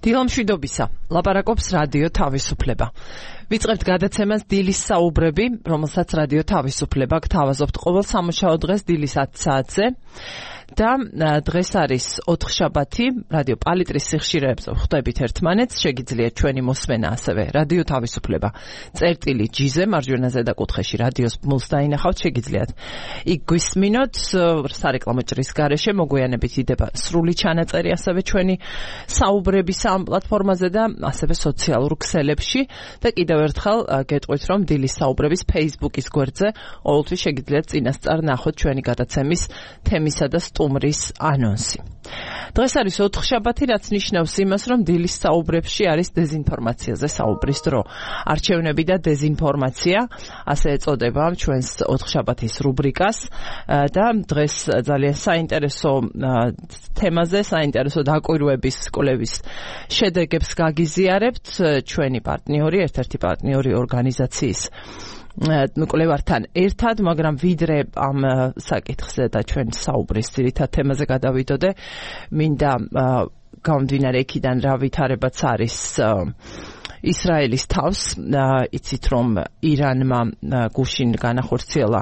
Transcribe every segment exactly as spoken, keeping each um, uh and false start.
დილამშვიდობისა, ლაპარაკობს რადიო თავისუფლება. ვიწყებთ გადაცემას დილის საუბრები, რომელსაც რადიო თავისუფლება გთავაზობთ ყოველ სამუშაო დღეს დილის ათი საათზე. და დღეს არის ოთხშაბათი, რადიო პალიტრის სიხშირეებზე ვხვდებით ერთმანეთს, შეგიძლიათ ჩვენი მოსმენა ასევე რადიო თავისუფლება წერტილი ჯიზე მარჯვენა ზედაკუთხეში რადიოს ბმულს დაინახავთ, შეგიძლიათ იქ გვისმინოთ, სარეკლამო ჭრის გარეშე მოგვიანებით იდება სრული ჩანაწერი ასევე ჩვენი საუბრების ამ პლატფორმაზე და ასევე სოციალურ ქსელებში და კიდევ ერთხელ გეტყვით, რომ დილის საუბრების Facebook-ის გვერდზე ყოველთვის შეგიძლიათ წინასწარ ნახოთ ჩვენი გადაცემის თემისა და სტუმრის ანონსი. დღეს არის ოთხშაბათი, რაც ნიშნავს იმას, რომ დილის საუბრებში არის დეზინფორმაციაზე საუბრის დრო. არჩევნები და დეზინფორმაცია, ასე ეწოდება ჩვენს ოთხშაბათის რუბრიკას და დღეს ძალიან საინტერესო თემაზე, საინტერესო დაკვირვების კვლევის შედეგებს გაგიზიარებთ ჩვენი პარტნიორი, ერთ-ერთი პარტნიორი ორგანიზაციის კვლევართან ერთად, მაგრამ ვიდრე ამ საკითხზე და ჩვენ საუბრის ძირითად თემაზე გადავიდოდე, მინდა გამომდინარე იქიდან რა ვითარებაც არის ისრაელის თავს, იცით რომ ირანმა გუშინ განახორციელა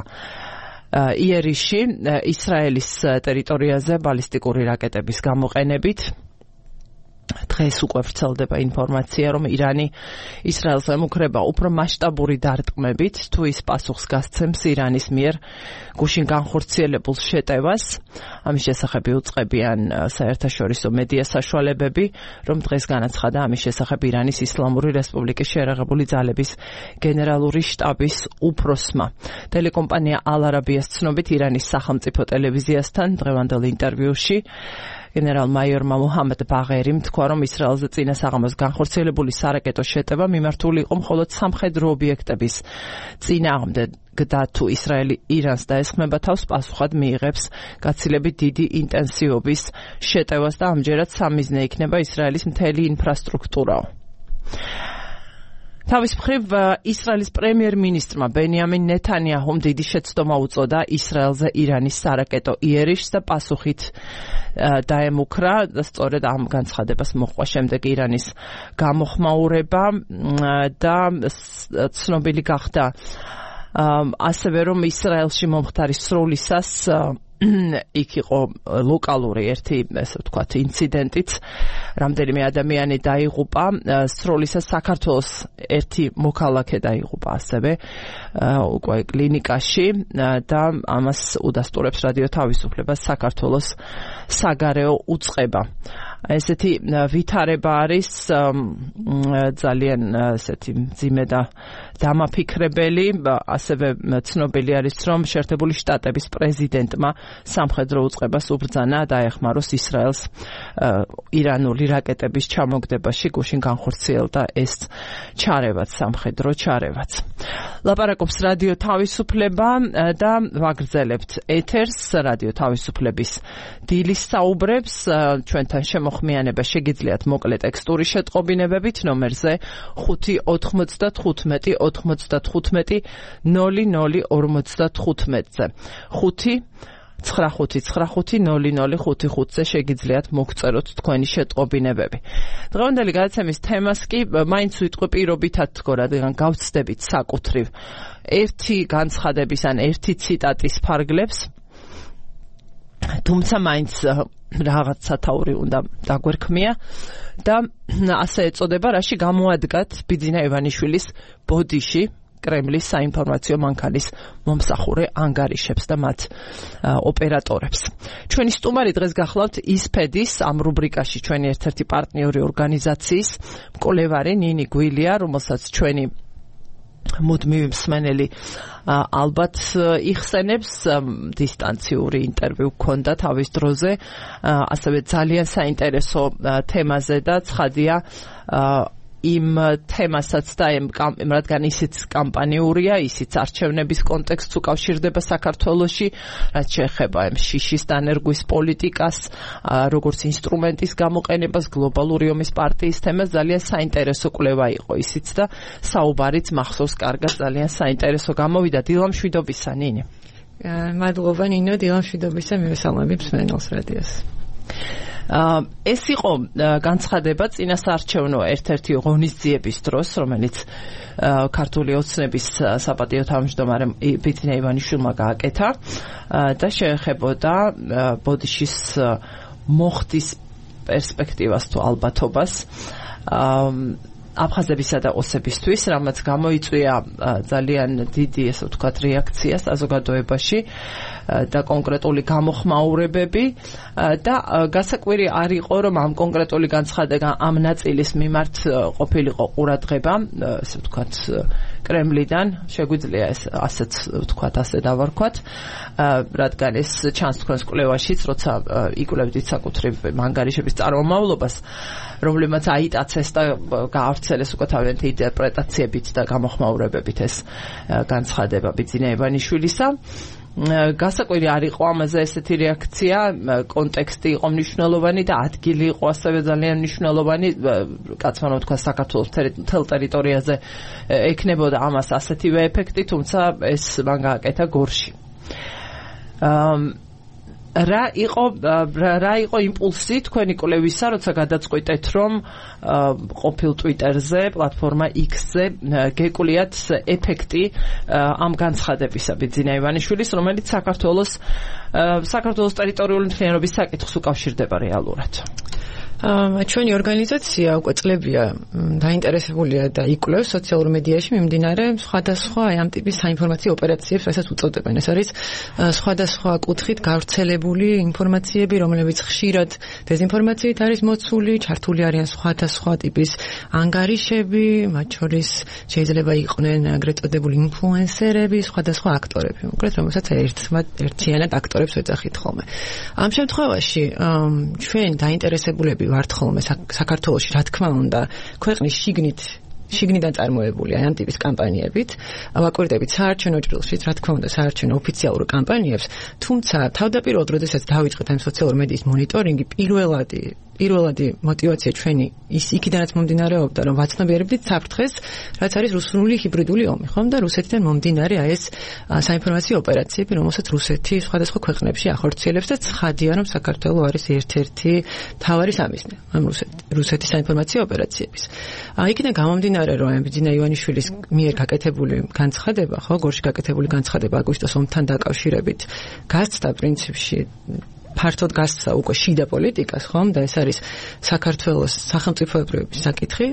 იერიში ისრაელის ტერიტორიაზე ბალისტიკური რაკეტების გამოყენებით. დღეს უკვე ვრცელდება ინფორმაცია, რომ ირანი ისრაელს ემუქრება უფრო მასშტაბური დარტყმებით, თუ ის პასუხს გასცემს ირანის მიერ გუშინ განხორციელებულ შეტევას. ამის შესახებ უწყებიან საერთაშორისო მედია საშუალებები, რომ დღეს განაცხადა ამის შესახებ ირანის ისლამური რესპუბლიკის შეერაღებული ძალების გენერალური შტაბის უფროსმა. ტელეკომპანია ალ-არაბიას ცნობით, ირანის სახელმწიფო ტელევიზიასთან დღევანდელ ინტერვიუში გენერალ-მაიორმა მუჰამედ ბაღერიმ თქვა, რომ ისრაელზე წინა საღამოს განხორციელებული სარაკეტო შეტევა მიმართული იყო მხოლოდ სამხედრო ობიექტების წინააღმდეგ და თუ ისრაელი ირანს დაესხმება თავს, პასუხად მიიღებს გაცილებით დიდი ინტენსივობის შეტევას და ამჯერად სამიზნე იქნება ისრაელის მთელი ინფრასტრუქტურაო. თავის მხრივ ისრაელის პრემიერ-მინისტრმა ბენიამინ ნეთანიაჰუმ დიდი შეცდომა უწოდა ისრაელზე ირანის სარაკეტო იერიში და პასუხით დაემუქრა და სწორედ ამ განცხადებას მოჰყვა შემდეგ ირანის გამოხმაურება და ცნობილი გახდა ასევე რომ ისრაელში მომხდარი სროლისას იქ იყო ლოკალური ერთი, ესე ვთქვათ, ინციდენტიც, რამდენიმე ადამიანი დაიღუპა, სროლისას საქართველოს ერთი მოქალაქე დაიღუპა ასევე უკვე კლინიკაში და ამას udasturებს რადიო თავისუფლებას საქართველოს საგარეო უწყება. ესეთი ვითარება არის ძალიან ესეთი მძიმე და დამაფიქრებელი, ასევე ცნობილი არის, რომ შეერთებული შტატების პრეზიდენტმა სამხედრო უწყებას უბრძანა დაეხმაროს ისრაელს ირანული რაკეტების ჩამოგდებაში გუშინ განხორციელდა ეს ჩარევაც, სამხედრო ჩარევაც. ლაპარაკობს რადიო თავისუფლება და ვაგრძელებთ ეთერს რადიო თავისუფლების დილის საუბრებს. ჩვენთან შემოხმიანება შეგიძლიათ მოკლე ტექსტური შეტყობინებებით ნომერზე ხუთი ოთხმოცდათხუთმეტი ოთხმოცდათხუთმეტი ნული ნული ორმოცდათხუთმეტზე. ხუთი ცხრა ხუთი ცხრა ხუთი ნული ნული ხუთი ხუთზე შეგიძლიათ მოგწეროთ თქვენი შეტყობინებები. დღევანდელი გადაცემის თემას კი მაინც ვიტყვი პირობითად თქო, რადგან გავცდებით საკუთრივ ერთი განცხადების ან ერთი ციტატის ფარგლებს, თუმცა მაინც რაღაც სათაური უნდა დაგვერქმია და ასე ეწოდება, რაში გამოადგათ ბიძინა ივანიშვილის ბოდიში კრემლის საინფორმაციო მანქანის მომსახურე ანგარიშებს და მათ ოპერატორებს. ჩვენი სტუმარი დღეს გახლავთ ისფედის ამ რუბრიკაში ჩვენი ერთ-ერთი პარტნიორი ორგანიზაციის მკვლევარი ნინი გვილია, რომელსაც ჩვენი მუდმივი მსმენელი ალბათ იხსენებს, დისტანციური ინტერვიუ გქონდა თავის დროზე, ასევე ძალიან საინტერესო თემაზე და ცხადია იმ თემასაც და რადგან ისიც კამპანიურია, ისიც არჩევნების კონტექსტს უკავშირდება საქართველოში, რაც შეეხება შიშის დანერგვის პოლიტიკას, როგორც ინსტრუმენტის გამოყენებას, გლობალური ომის პარტიის თემას, ძალიან საინტერესო კვლევა იყო ისიც და საუბარიც მახსოვს კარგად, ძალიან საინტერესო გამოვიდა. დილამშვიდობისა, ნინი. მადლობა, ნინო, დილამშვიდობისა, მივესალმები მსმენელს რადიოს. ეს იყო განცხადება წინასაარჩევნო ერთ-ერთი ღონისძიების დროს, რომელიც ქართული ოცნების საპატიო თავმჯდომარემ ბიძინა ივანიშვილმა გააკეთა და შეეხებოდა ბოდიშის მოხდის პერსპექტივას თუ ალბათობას აფხაზებისა და ოსებისთვის, რამაც გამოიწვია ძალიან დიდი, ესე ვთქვათ, რეაქცია საზოგადოებაში და კონკრეტული გამოხმაურებები და გასაკვირი არ იყო, რომ ამ კონკრეტული განცხადება ამ ნაწილის მიმართ ყოფილიყო ყურადღება, ესე ვთქვათ, კრემლიდან, შეგვიძლია ეს ასეც ვთქვათ, ასე დავარქვათ, რადგან ეს ჩანს თქვენს კვლევაშიც, როცა იკვლევდით საკუთრივ ანგარიშების წარმომავლობას, რომლებმაც აიტაცეს და გაავრცელეს უკვე თავიანთი ინტერპრეტაციებით და გამოხმაურებებით ეს განცხადება ბიძინა ივანიშვილისა. გასაკვირი არ იყო ამაზე ესეთი რეაქცია, კონტექსტი იყო მნიშვნელოვანი და ადგილი იყო ასევე ძალიან მნიშვნელოვანი, კაცმა თქვა საქართველოს მთელ ტერიტორიაზე ექნებოდა ამას ასეთივე ეფექტი, თუმცა ეს მან გააკეთა გორში. რა იყო რა იყო იმპულსი თქვენი კვლევისა, როცა გადაწყვიტეთ, რომ ყოფილ Twitter-ზე, პლატფორმა X-ზე გეკულიათ ეფექტი ამ განცხადებისა ბიძინა ივანიშვილის, რომელიც საქართველოს საქართველოს ტერიტორიული მთლიანობის საკითხს უკავშირდება რეალურად. ჩვენი ორგანიზაცია უკვე წლებია დაინტერესებულია და იკვლევს სოციალურ მედიაში მიმდინარე სხვადასხვა ამ ტიპის საინფორმაციო ოპერაციებს, რასაც უწოდებენ. ეს არის სხვადასხვა კუთხით გავრცელებული ინფორმაციები, რომლებიც ხშირად დეзинფორმაციით არის მოცული, ჩართული არიან სხვადასხვა ტიპის ანგარიშები, მათ შორის შეიძლება იყვნენ ეგრეთ წოდებული ინფლუენსერები, სხვადასხვა აქტორები, მოკლედ რომელსაც ერთიანად აქტორებს ვეძახით ხოლმე. ამ შემთხვევაში ჩვენ დაინტერესებულები ვართ ხოლმე საქართველოში, რა თქმა უნდა, ქვეყნის შიგნით შიგნიდან წარმოებული აი ამ ტიპის კამპანიებით, ვაკვირდებით საარჩევნო ჭრილშიც, რა თქმა უნდა, საარჩევნო ოფიციალურ კამპანიებს, თუმცა თავდაპირველად, როდესაც დავიწყეთ ამ სოციალურ მედიის მონიტორინგი, პირველადი პირველადი мотивация ჩვენი ის იქიდანაც მომდინარეობდა, რომ ვაცნობიერებდით საფრთხეს, რაც არის რუსული ჰიბრიდული ომი, ხომ და რუსეთიდან მომდინარე აი ეს საინფორმაციო ოპერაციები, რომელსაც რუსეთი სხვადასხვა ქვეყნებში ახორციელებს და ცხადია, რომ საქართველო არის ერთ-ერთი მთავარი სამიზნე ამ რუსეთის საინფორმაციო ოპერაციების. იქიდან გამომდინარე, რომ ბიძინა ივანიშვილის მიერ გაკეთებული განცხადება, ხო, გორში გაკეთებული განცხადება აგვისტოს ომთან დაკავშირებით, გასცდა პრინციპში ფართოდ გასცა უკვე შიდა პოლიტიკას, ხომ და ეს არის საქართველოს სახელმწიფოებრიობის საკითხი.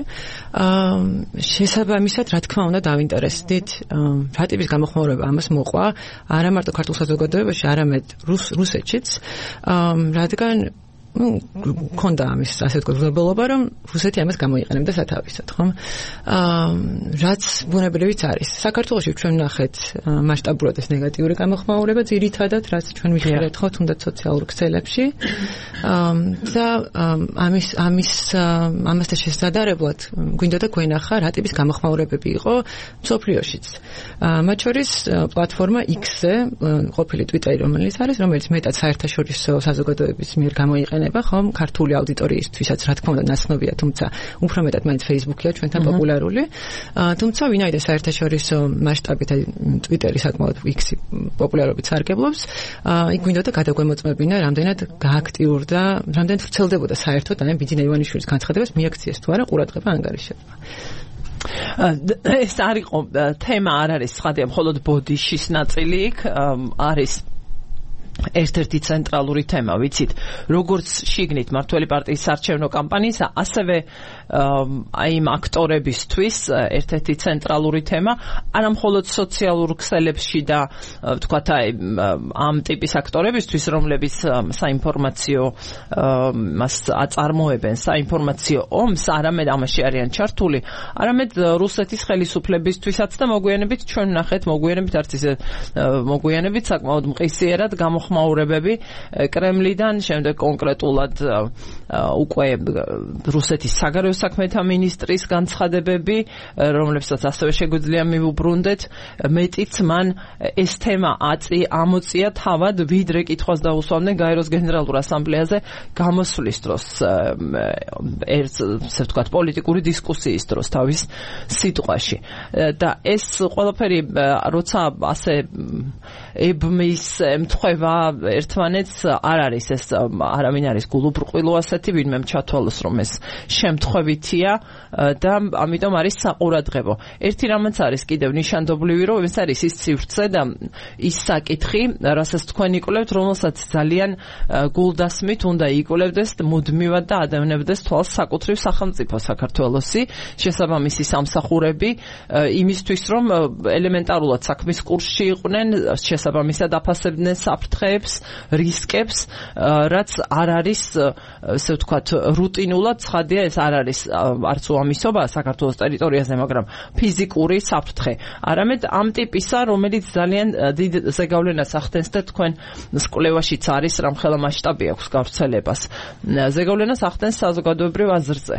შესაბამისად, რა თქმა უნდა, დავინტერესდით, რა ტიპის გამოხმაურება ამას მოყვა, არა მარტო ქართულ საზოგადოებაში, არამედ რუსეთშიც, რადგან ну, კონდა ამის ასე ვთქვათ ვლებლობა, რომ რუსეთი ამას გამოიყენებდა სათავისად, ხომ? აა, რაც ბუნებრივიც არის. საქართველოში ჩვენ ვნახეთ მასშტაბურად ეს ნეგატიური გამოხმაურება, ძირითადად, რაც ჩვენ ვიხილეთ ხო თუნდაც სოციალურ ქსელებში. აა, და ამის ამის ამასთან შესაძლებლად გვინდოდა გვენახა რა ტიპის გამოხმაურებები იყო მსოფლიოშიც. აა, მათ შორის პლატფორმა X-ზე, ყოფილი Twitter-ი, რომელიც არის, რომელიც მეტად საერთაშორისო საზოგადოების მიერ გამოიყენება ხომ ქართული აუდიტორიისთვისაც რა თქმა უნდა ნაცნობია, თუმცა უფრო მეტად მაინც Facebook-ია ჩვენთან პოპულარული. თუმცა ვინაიდან საერთაშორისო მასშტაბით Twitter-ი საკმაოდ X-ი პოპულარობით სარგებლობს, იქ გვინდოდა გადაგვემოწმებინა, რამდენად გააქტიურდა, რამდენად ვრცელდებოდა საერთოდ აი ბიძინა ივანიშვილის განცხადებას მიაქციეს თუ არა ყურადღება ანგარიშებმა. ეს არ იყო თემა, არ არის ცხადია მხოლოდ ბოდიშის ნაწილი იქ არის ერთ-ერთი ცენტრალური თემა, ვიცით, როგორც შიგნით მართველი პარტიის საარჩევნო კამპანიისა, ასევე აი იმ აქტორებისთვის ერთ-ერთი ცენტრალური თემა, არა მხოლოდ სოციალურ ქსელებში და ვთქვათ აი ამ ტიპის აქტორებისთვის, რომლებიც საინფორმაციო მას აწარმოებენ, საინფორმაციო ომს, არამედ ამაში არიან ჩართული, არამედ რუსეთის ხელისუფლებისთვისაც და მოგვიანებით ჩვენ ვნახეთ, მოგვიანებით არც ისე მოგვიანებით საკმაოდ მყისიერად გამოხმაურებები კრემლიდან, შემდეგ კონკრეტულად უკვე რუსეთის საგარეო საქმეთა მინისტრის განცხადებები, რომლებსაც ასევე შეგვიძლია მივუბრუნდეთ, მეტიც მან ეს თემა აწი ამოწია თავად, ვიდრე კითხვას დაუსვამდნენ გაეროს გენერალურ ასამბლეაზე გამოსვლის დროს, ესე ვთქვათ, პოლიტიკური დისკუსიის დროს თავის სიტყვაში. და ეს ყველაფერი, როცა ასე ებმის ემთხვევა ერთმანეთს არ არის ეს არავინ არის გულუბრყვილო ასეთი ვინმე ჩათვალოს რომ ეს შემთხვევითია და ამიტომ არის საყურადღებო. ერთი რამაც არის კიდევ ნიშანდობლივი რომ ეს არის ის სივრცე და ის საკითხი რასაც თქვენ იკვლევთ რომელსაც ძალიან გულდასმით უნდა იკვლევდეს მუდმივად და ადევნებდეს თვალს საკუთრივ სახელმწიფო საქართველოსი შესაბამისი სამსახურები იმისთვის რომ ელემენტარულად საქმის კურსში იყვნენ შესაბამისად აფასებდნენ საფრთხეებს რისკებს რაც არ არის ესე ვთქვათ რუტინულად ცხადია ეს არ არის არც უამისობა საქართველოს ტერიტორიაზე მაგრამ ფიზიკური საფრთხე არამედ ამ ტიპისა რომელიც ძალიან დიდ ზეგავლენას ახდენს და თქვენ კვლევაშიც არის რამხელა მასშტაბი აქვს გავრცელებას ზეგავლენას ახდენს საზოგადოებრივ აზრზე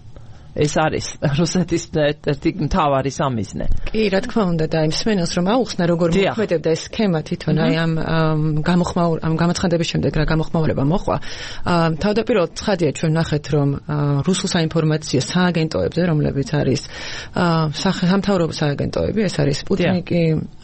ეს არის რუსეთის ერთ-ერთი მთავარი სამიზნე. კი, რა თქმა უნდა და იმ სმენელს რომ აუხსნა როგორ მოქმედებდა ეს სქემა თვითონ აი ამ გამოხმაურ ამ გამოცხადების შემდეგ რა გამოხმაურება მოხდა. თავდაპირველად ცხადია ჩვენ ნახეთ რომ რუსულ საინფორმაციო სააგენტოებზე რომლებიც არის სამთავრობო სააგენტოები ეს არის სპუტნიკი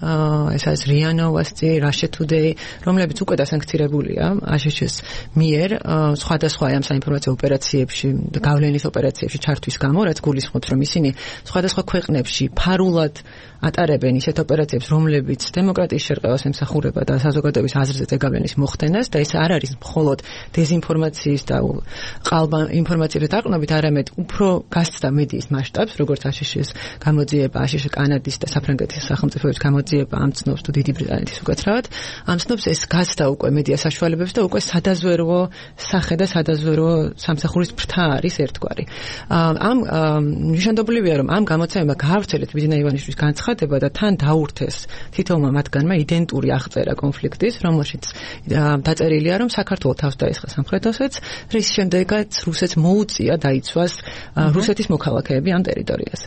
ეს არის რია ნოვოსტი, Russia Today რომლებიც უკვე დასანქცირებულია აშშ-ის მიერ სხვადასხვა ამ საინფორმაციო ოპერაციებში და გავლენის ოპერაციებში ჩართვის გამო რაც გულისხმობს რომ ისინი სხვადასხვა ქვეყნებში ფარულად ატარებენ ისეთ ოპერაციებს რომლებიც დემოკრატიის შერყევას ემსახურება და საზოგადოების აზრზე ზეგავლენის მოხდენას და ეს არ არის მხოლოდ დეზინფორმაციის და ყალბა ინფორმაციების დაყრდნობით არამედ უფრო გასცდა მედიის მასშტაბს როგორც აშშ-ის გამოძიება აშშ კანადის და საფრანგეთის სახელმწიფოების გამოძიება ამ ცნობს თუ დიდი ბრიტანეთის უკაცრავად ამ ცნობს ეს გასცდა უკვე მედია საშუალებებს და უკვე სადაზვერვო სახე და სადაზვერვო სამსახურის ფრთა არის ერთგვარი ამ ნიშანდობლივია რომ ამ გამოცემებმა გაავრცელეთ ბიძინა ივანიშვილის განცხადება და თან დაურთეს თითოეულმა მათგანმა იდენტური აღწერა კონფლიქტის რომელშიც დაწერილია რომ საქართველოს თავს დაესხა სამხრეთ ოსეთს რის შემდეგაც რუსეთს მოუწია დაიცვას რუსეთის მოქალაქეები ამ ტერიტორიაზე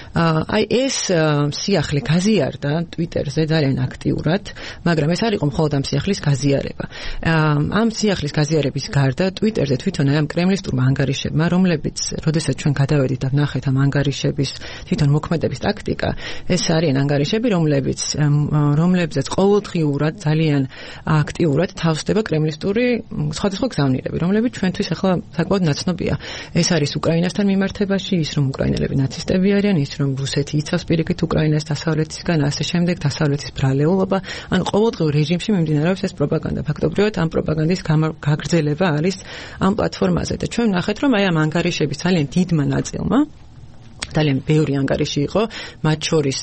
აი ეს სიახლე გაზიარდა ტვიტერზე ძალიან აქტიურად მაგრამ ეს არ იყო მხოლოდ ამ სიახლის გაზიარება ამ სიახლის გაზიარების გარდა ტვიტერზე თვითონ აი ამ კრემლისტურმა ანგარიშებმა რომლებიც როდესაც ჩვენ გადავედით და ვნახეთ ამ ანგარიშების თვითონ მოქმედების ტაქტიკა ეს არიან ანგარიშები რომლებიც რომლებზეც ყოველდღიურად ძალიან აქტიურად თავსდება კრემლისტური სხვადასხვა გზავნილები რომლებიც ჩვენთვის ახლა საკმაოდ ნაცნობია ეს არის უკრაინასთან მიმართებაში ის რომ უკრაინელები ნაცისტები არიან ის რომ რუსეთი იცავს პირიქით უკრაინას დასავლეთისგან ასე შემდეგ დასავლეთის ბრალეულობა ან ყოველდღიურ რეჟიმში მიმდინარეობს ეს პროპაგანდა ფაქტობრივად ამ პროპაგანდის გაგრძელება არის ამ პლატფორმაზე და ჩვენ ვნახეთ რომ აი ამ ანგარიშების ძალიან დიდმა ნაწილმა ძალიან ბევრი ანგარიში იყო მათ შორის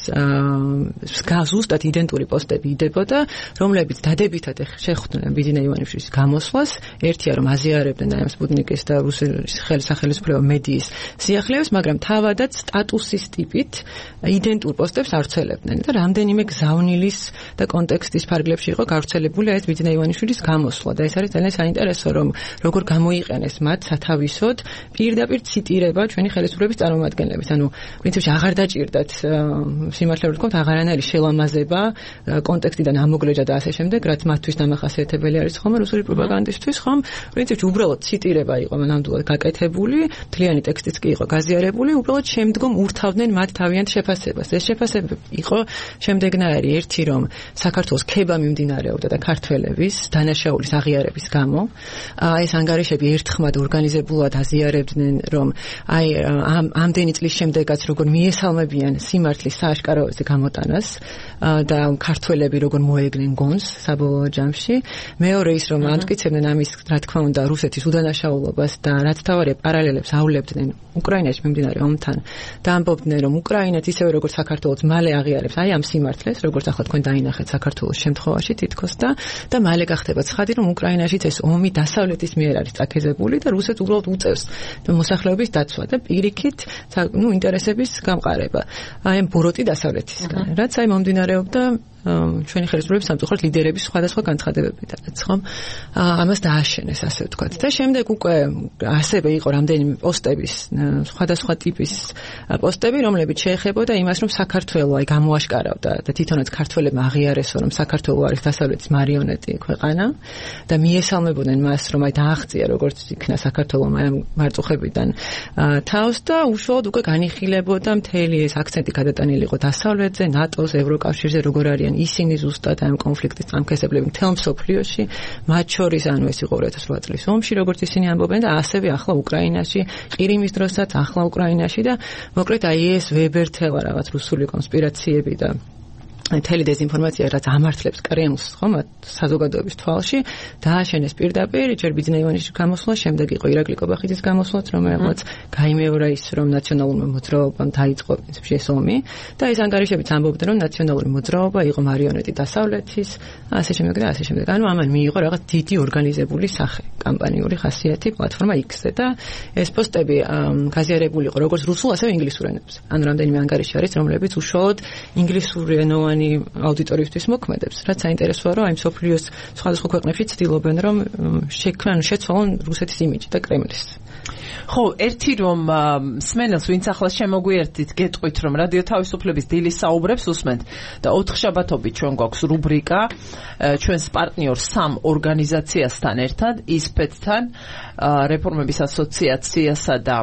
ზუსტად იდენტური პოსტები იდებოდა რომლებიც დადებითად შეხვდნენ ბიძინა ივანიშვილის გამოსვლას ერთია რომ აზიარებდნენ აი ამ სპუტნიკის და რუსეთის ხელსახელმწიფო მედიის სიახლეებს მაგრამ თავადაც სტატუსის ტიპით იდენტურ პოსტებს ავრცელებდნენ და რამდენიმე გზავნილის და კონტექსტის ფარგლებში იყო გავრცელებული ეს ბიძინა ივანიშვილის გამოსვლა და ეს არის ძალიან საინტერესო რომ როგორ გამოიყენეს მათ სათავისოდ პირდაპირ ციტირება ჩვენი ხელისუფლების წარმომადგენლების ანუ პრინციპში აღარ დაჭირდათ სიმართლე რომ ვთქვათ აღარანაირი შელამაზება კონტექსტიდან ამოგლეჯა და ასე შემდეგ რაც მათთვის დამახასიათებელი არის ხომ რუსული პროპაგანდისტვის ხომ პრინციპში უბრალოდ ციტირება იყო ნამდვილად გაკეთებული მთლიანი ტექსტიც კი იყო გაზიარებული უბრალოდ შემდგომ ურთავდნენ მათ თავიანთ შეფასებას ეს შეფასება იყო შემდეგნაირი ერთი რომ საქართველოს ქება მიმდინარეობდა და ქართველების დანაშაულის აღიარების გამო ეს ანგარიშები ერთხმად ორგანიზებულად აზიარებდნენ რომ აი ამ ამდენი წლის შემდეგაც როგორ მიესალმებიან სიმართლის სააშკაროზე გამოტანას და ქართველები როგორ მოეგნენ გონს საბოლოო ჯამში მეორე ის რომ ამტკიცებდნენ ამის რა თქმა უნდა რუსეთის უდანაშაულობას და რაც თავარია პარალელებს ავლებდნენ უკრაინაში მიმდინარე ომთან და ამბობდნენ რომ უკრაინაც ისევე როგორც საქართველოს მალე აღიარებს აი ამ სიმართლეს როგორც ახლა თქვენ დაინახეთ საქართველოს შემთხვევაში თითქოს და და მალე გახდება ცხადი რომ უკრაინაშიც ეს ომი დასავლეთის მიერ არის წაქეზებული და რუსეთს უბრალოდ უწევს მოსახლეობის დაცვა და პირიქით ну ინტერესების გამყარება აი ამ ბოროტი დასავლეთისგან რაც აი მომდინარეობდა ჩვენი ხელისუფლების სამწუხაროდ ლიდერების სხვადასხვა განცხადებებიდანაც ხომ ამას დააშენეს ასე ვთქვათ და შემდეგ უკვე ასევე იყო რამდენიმე პოსტების სხვადასხვა ტიპის პოსტები რომლებიც შეეხებოდა იმას რომ საქართველო აი გამოაშკარავდა და თვითონაც ქართველებმა აღიარესო რომ საქართველო არის დასავლეთის მარიონეტი ქვეყანა და მიესალმებოდნენ მას რომ აი დააღწია როგორც იქნა საქართველო აი მარწუხებიდან თავს და უშუალოდ უკვე განიხილებოდა მთელი ეს აქცენტი გადატანილი იყო დასავლეთზე ნატოს ევროკავშირზე როგორ არის არიან ისინი ზუსტად ამ კონფლიქტის წამქესებლები მთელ მსოფლიოში, მათ შორის ანუ ეს იყო ორი ათას ოთხ წლის ომში, როგორც ისინი ამბობენ და ასევე ახლა უკრაინაში, ყირიმის დროსაც ახლა უკრაინაში და მოკლედ აი ეს ვებერთელა რაღაც რუსული კონსპირაციები და მთელი დეзინფორმაცია რაც ამართლებს კრემლს ხომ საზოგადოების თვალში დააშენეს პირდაპირ ჯერ ბიძნეევანიშვილის გამოსვლა, შემდეგ იყო ირაკლი კობახიძის გამოსვლაც, რომელმაც გაიმეორა ის რომ ნაციონალურმა მოძრაობამ დაიწყო პრინციპში ეს ომი და ეს ანგარიშებიც ამბობდნენ რომ ნაციონალური მოძრაობა იყო მარიონეტი დასავლეთის, ასე შემდეგ და ასე შემდეგ. ანუ ამან მიიღო რაღაც დიდი ორგანიზებული სახე, კამპანიური ხასიათი პლატფორმა X-ზე და ეს პოსტები გაზიარებული იყო როგორც რუსულ, ასევე ინგლისურ ენებზე. ანუ რამდენიმე ანგარიში არის, რომლებიც უშუალოდ ინგლისურენოვანი აუდიტორიისთვის მოქმედებს, რაც საინტერესოა, რომ აი მსოფლიოს სხვადასხვა ქვეყნებში ცდილობენ, რომ შექმნან, შეცვალონ რუსეთის იმიჯი და კრემლის. ხო, ერთი რომ მსმენელს ვინც ახლა შემოგვიერთით, გეტყვით რომ რადიო თავისუფლების დილის საუბრებს უსმენთ და ოთხშაბათობით ჩვენ გვაქვს რუბრიკა ჩვენს პარტნიორ სამ ორგანიზაციასთან ერთად, ისპეთთან, რეფორმების ასოციაციასა და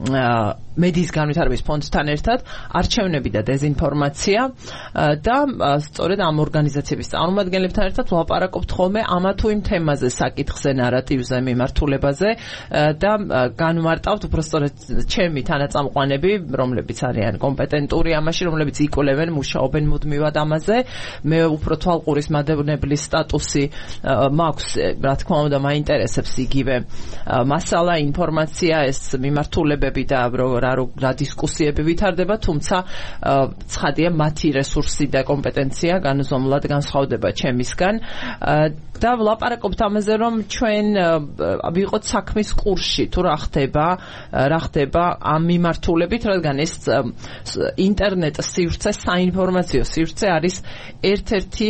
მედიის განვითარების ფონდთან ერთად, არჩევნები და დეзინფორმაცია და სწორედ ამ ორგანიზაციების წარმომადგენლებთან ერთად ვლაპარაკობთ ხოლმე ამა თუ იმ თემაზე, საკითხზე, ნარატივზე, მიმართულებაზე და განვმარტავთ უბრალოდ ჩემი თანაწამყვანები, რომლებიც არიან კომპეტენტური ამაში, რომლებიც იკვლევენ, მუშაობენ მუდმივად ამაზე. მე უფრო თვალყურის მადევნებლის სტატუსი მაქვს, რა თქმა უნდა, მაინტერესებს იგივე მასალა, ინფორმაცია, ეს მიმართულებები და რა რა დისკუსიები ვითარდება, თუმცა ცხადია მათი რესურსი და კომპეტენცია განუზომლად განსხვავდება ჩემისგან და ვლაპარაკობთ ამაზე, რომ ჩვენ ვიყოთ საქმის კურსში, თუ რა ხდება, რა ხდება ამ მიმართულებით, რადგან ეს ინტერნეტ სივრცე, საინფორმაციო სივრცე არის ერთ-ერთი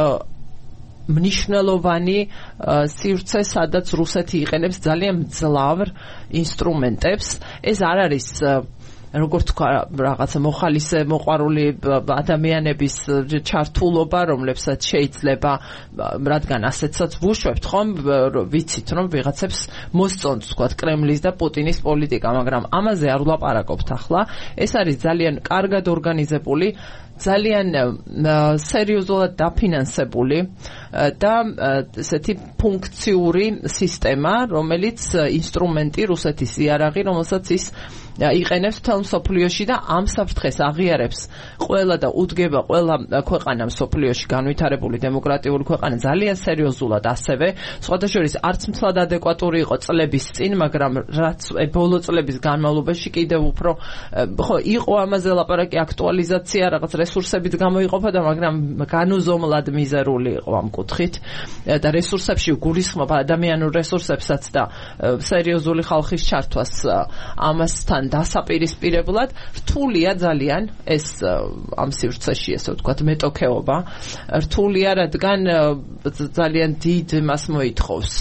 მნიშვნელოვანი სივრცე, სადაც რუსეთი იყენებს ძალიან მძლავრ ინსტრუმენტებს. ეს არ არის როგორც თქვა რაღაცა მოხალისე მოყვარული ადამიანების ჩართულობა, რომლებსაც შეიძლება, რადგან ასეთსაც ვუშვებთ ხომ, ვიცით რომ ვიღაცებს მოსწონთ თქვა კრემლის და პუტინის პოლიტიკა, მაგრამ ამაზე არ ვლაპარაკობთ ახლა. ეს არის ძალიან კარგად ორგანიზებული, ძალიან სერიოზულად დაფინანსებული და ესეთი ფუნქციური სისტემა, რომელიც ინსტრუმენტი რუსეთის იარაღი, რომელსაც ის იყენებს მთელ მსოფლიოში და ამ საფრთხეს აღიარებს ყველა და უდგება ყველა ქვეყანა მსოფლიოში, განვითარებული დემოკრატიული ქვეყანა ძალიან სერიოზულად ასევე. სხვადასხვა არც მთლად ადეკვატური იყო წლების წინ, მაგრამ რაც ბოლო წლების განმავლობაში კიდევ უფრო ხო იყო ამაზე ლაპარაკი, აქტუალიზაცია, რაღაც რესურსებით გამოიყოფა და მაგრამ განუზომლად მიზერული იყო ამ კუთხით და რესურსებში გულისხმობა ადამიანურ რესურსებსაც და სერიოზული ხალხის ჩართვას ამასთან დასაპირისპირებლად რთულია ძალიან ეს ამ სივრცეში, ესე ვთქვათ, მეტოქეობა. რთულია, რადგან ძალიან დიდ მას მოითხოვს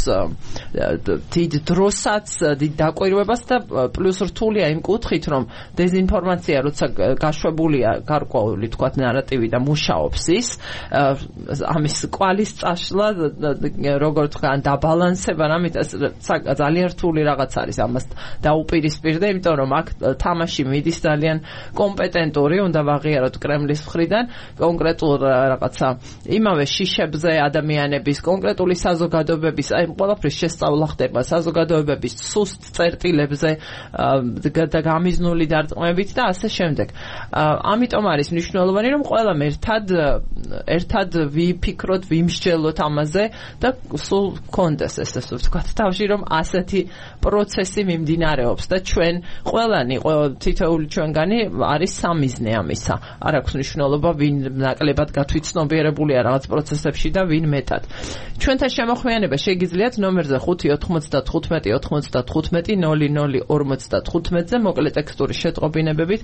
დიდ დროსაც, დიდ დაკვირვებას და პლუს რთულია იმ კუთხით, რომ დეзინფორმაცია, როცა გაშვებულია გარკვეული, ვთქვათ, ნარატივი და მუშაობს ის, ამის კვალის წაშლა, როგორ თქვა, დაბალანსება, ამიტომ ძალიან რთული რაღაც არის ამას დაუპირისპირდე, იმიტომ რომ აქ თამაში მიდის ძალიან კომპეტენტური, უნდა ვაღიაროთ კრემლის მხრიდან, კონკრეტულ რაღაცა იმავე შიშებზე ადამიანების, კონკრეტული საზოგადოებების, აი ყველაფრის შესწავლა ხდება საზოგადოებების სუსტ წერტილებზე და გამიზნული დარწმუნებით და ასე შემდეგ. ამიტომ არის მნიშვნელოვანი, რომ ყველამ ერთად ერთად ვიფიქროთ, ვიმსჯელოთ ამაზე და სულ გქონდეს ესე ვთქვათ თავში, რომ ასეთი პროცესი მიმდინარეობს და ჩვენ ყველანი, თითოეული ჩვენგანი არის სამიზნე ამისა. არ აქვს მნიშვნელობა, ვინ ნაკლებად გათვითცნობიერებულია რაღაც პროცესებში და ვინ მეტად. ჩვენთან შემოხვიანება შეგიძლიათ ნომერზე ხუთი ოთხმოცდათხუთმეტი ოთხმოცდათხუთმეტი ნული ნული ორმოცდათხუთმეტზე მოკლე ტექსტური შეტყობინებებით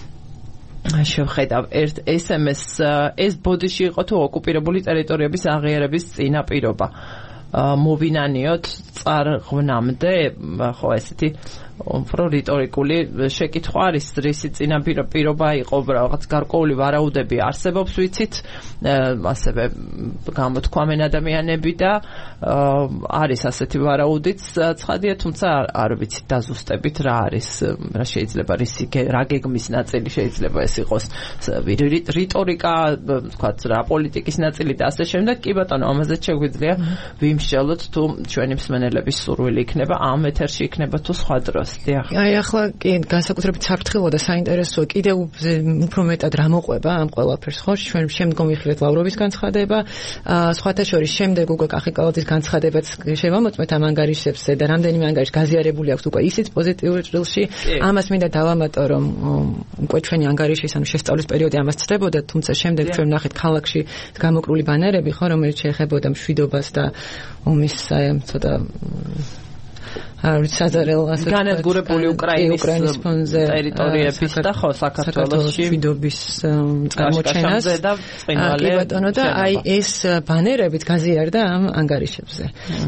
შევხედავ ერთ ეს ემ ეს ეს ბოდიში იყო თუ ოკუპირებული ტერიტორიების აღიარების წინაპირობა. მოვინანიოთ წარღვნამდე, ხო ესეთი უფრო რიტორიკული შეკითხვა არის, რისი წინაპირ პირობა იყო რაღაც გარკვეული ვარაუდები არსებობს, ვიცით, ასევე გამოთქვამენ ადამიანები და არის ასეთი ვარაუდიც, ცხადია, თუმცა არ ვიცით დაზუსტებით რა არის, რა შეიძლება რისი რა გეგმის ნაწილი შეიძლება ეს იყოს, რიტორიკა, თქვათ რა პოლიტიკის ნაწილი და ასე შემდეგ. კი ბატონო, ამაზეც შეგვიძლია ვიმსჯელოთ თუ ჩვენი მსმენელების სურვილი იქნება ამ ეთერში იქნება თუ სხვა დროს. დიახ. აი ახლა კი განსაკუთრებით საფრთხილო და საინტერესოა კიდევ უფრო მეტად რა მოყვება ამ ყველაფერს, ხო? ჩვენ შემდგომ ვიხილეთ ლავროვის განცხადება, სხვათა შორის შემდეგ უკვე კახიკალაძის განცხადებაც შევამოწმეთ ამ ანგარიშებზე და რამდენიმე ანგარიში გაზიარებული აქვს უკვე ისიც პოზიტიურ ჭრილში. ამას მინდა დავამატო, რომ უკვე ჩვენი ანგარიშის ანუ შესწავლის პერიოდი ამას ცდებოდა, თუმცა შემდეგ ჩვენ ვნახეთ ქალაქში გამოკრული ბანერები, ხო, რომელიც შეეხებოდა მშვიდობას და ომის ცოტა საძარელ ასე განადგურებული უკრაინის ფონზე ტერიტორიების და ხო საქართველოსში მშვიდობის წარმოჩენას და წინვალე და აი ეს ბანერებით გაზიარდა ამ ანგარიშებზე.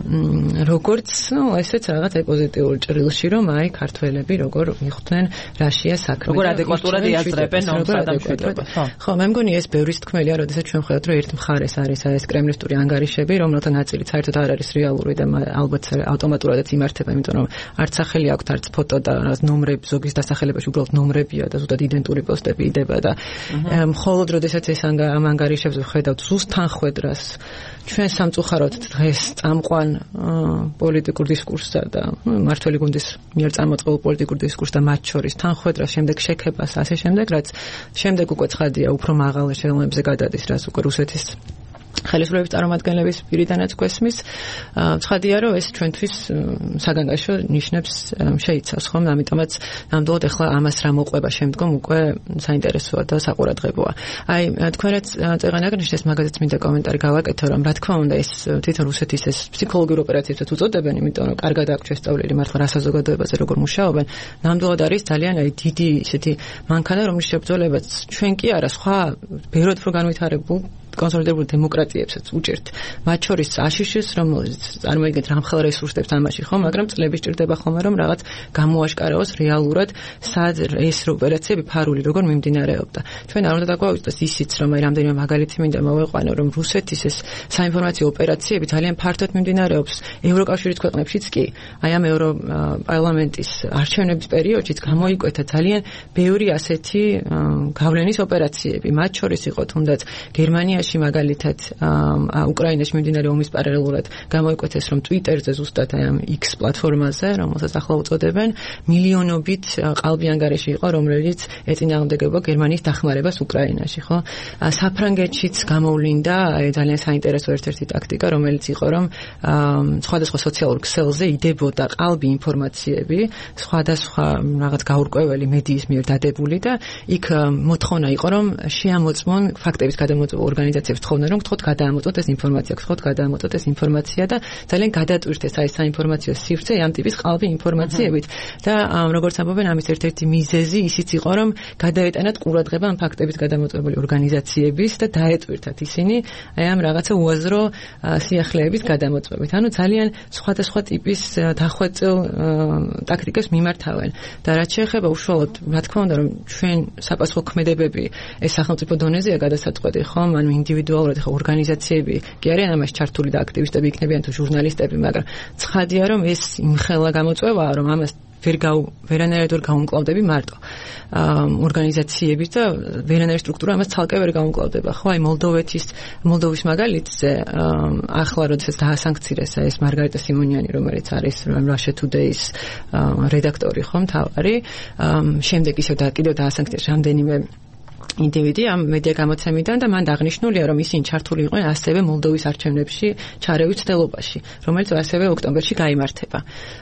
როგორც ნუ ესეც რაღაც პოზიტიურ ჭრილში, რომ აი ქართველები როგორ მიხვდნენ რაშია საქმე. როგორ ადეკვატურად იაზრებენ ომსა და მშვიდობას. ხო, მე მგონი ეს ბევრის თქმელია, როდესაც ჩვენ ხედავთ, რომ ერთ მხარეს არის ეს კრემლისტური ანგარიშები, რომელთა ნაწილი საერთოდ არ არის რეალური და ალბათ ავტომატურადაც იმართება, იმიტომ რომ არც სახელი აქვს, არც ფოტო და ნომრები, ზოგის დასახელებაში უბრალოდ ნომრებია და ზუსტად იდენტური პოსტები იდება და მხოლოდ როდესაც ეს ამ ანგარიშებს ვხედავთ ზუსტ თანხwebdrას ჩვენ სამწუხაროდ დღეს წამყვან პოლიტიკურ დისკურსსა და მართველი გუნდის მიერ წამოწყებულ პოლიტიკურ დისკურსს და მათ შორის თანხwebdrას შემდეგ შექებას ასე შემდეგ, რაც შემდეგ უკვე ცხადია უფრო მაღალ ეშელონებზე გადადის, რაც უკვე რუსეთის ხელისუფლების წარმომადგენლების პირიდანაც გვესმის. ცხადია, რომ ეს ჩვენთვის საგანგაშო ნიშნებს შეიცავს, ხომ? ამიტომაც ნამდვილად ახლა ამას რა მოყვება შემდგომ უკვე საინტერესოა და საყურადღებოა. აი, თქვენაც წეღან აგნიშნეს, მაგაზეც მინდა კომენტარი გავაკეთო, რომ რა თქმა უნდა ეს თვითონ რუსეთის ეს ფსიქოლოგიურ ოპერაციებსაც უწოდებენ, იმიტომ რომ კარგად აქვს შესწავლილი მართლა რა საზოგადოებაზე როგორ მუშაობენ. ნამდვილად არის ძალიან აი დიდი ისეთი მანქანა, რომლის შებრძოლებაც ჩვენ კი არა, სხვა ბევრად უფრო განვითარებულ კონსოლიდირებულ დემოკრატიებსაც უჭერთ. მათ შორის აშშ-ს, რომელიც წარმოიდგინეთ რამხელ რესურსებს ამაში, ხო, მაგრამ წლები სჭირდება ხოლმე, რომ რაღაც გამოაშკარავოს რეალურად სად ეს ოპერაციები ფარული როგორ მიმდინარეობდა. ჩვენ არ უნდა დაგვაუწყდეს ისიც, რომ აი რამდენიმე მაგალითი მინდა მოვეყვანო, რომ რუსეთის ეს საინფორმაციო ოპერაციები ძალიან ფართოდ მიმდინარეობს ევროკავშირის ქვეყნებშიც კი. აი ამ ევროპარლამენტის არჩევნების პერიოდშიც გამოიკვეთა ძალიან ბევრი ასეთი გავლენის ოპერაციები. მათ შორის იყო თუნდაც გერმანია მაგალითად უკრაინაში მიმდინარე ომის პარალელურად გამოიკვეთეს, რომ Twitter-ზე ზუსტად აი ამ X პლატფორმაზე, რომელსაც ახლა უწოდებენ, მილიონობით ყალბი ანგარიში იყო, რომელიც ეწინააღმდეგება გერმანიის დახმარებას უკრაინაში, ხო? საფრანგეთშიც გამოვლინდა აი ძალიან საინტერესო ერთ-ერთი ტაქტიკა, რომელიც იყო, რომ სხვადასხვა სოციალურ ქსელზე იდებოდა ყალბი ინფორმაციები, სხვადასხვა რაღაც გაურკვეველი მედიის მიერ დადებული და იქ მოთხოვნა იყო, რომ შეამოწმონ ფაქტების გადამოწმება ორგანიზაციებს თხოვდნენ, რომ გთხოვთ გადაამოწმოთ ეს ინფორმაცია, გთხოვთ გადაამოწმოთ ეს ინფორმაცია და ძალიან გადატვირთეს აი საინფორმაციო სივრცე ამ ტიპის ყალბი ინფორმაციებით და როგორც ამბობენ, ამის ერთ-ერთი მიზეზი ისიც იყო, რომ გადაეტანათ ყურადღება ამ ფაქტების გადამოწმებული ორგანიზაციების და დაეტვირთათ ისინი აი ამ რაღაცა უაზრო სიახლეების გადამოწმებით. ანუ ძალიან სხვადასხვა ტიპის დახვეწილ ტაქტიკებს მიმართავენ და რაც შეეხება უშუალოდ, რა თქმა უნდა, რომ ჩვენ საპასუხო ქმედებები ეს სახელმწიფო დონეზეა გადასაწყვეტი, ხო? ანუ ინდივიდუალურად ხო ორგანიზაციები კი არიან ამაში ჩართული და აქტივისტები იქნებიან თუ ჟურნალისტები, მაგრამ ცხადია, რომ ეს იმხელა გამოწვევაა, რომ ამას ვერ გაუ ვერანაირად ვერ გაუმკლავდები მარტო ორგანიზაციების და ვერანაირი სტრუქტურა ამას ცალკე ვერ გაუმკლავდება. ხო, აი მოლდოვეთის მოლდოვის მაგალითზე ახლა როდესაც დაასანქცირეს ეს მარგარიტა სიმონიანი, რომელიც არის Russia Today-ის რედაქტორი, ხო, მთავარი, შემდეგ ისევ და კიდევ დაასანქცირეს რამდენიმე ინდივიდი ამ მედია გამოცემიდან და მან აღნიშნულია, რომ ისინი ჩართული იყვნენ ასევე მოლდოვის არჩევნებში ჩარევის ცდილობაში, რომელიც ასევე ოქტომბერში გაიმართება.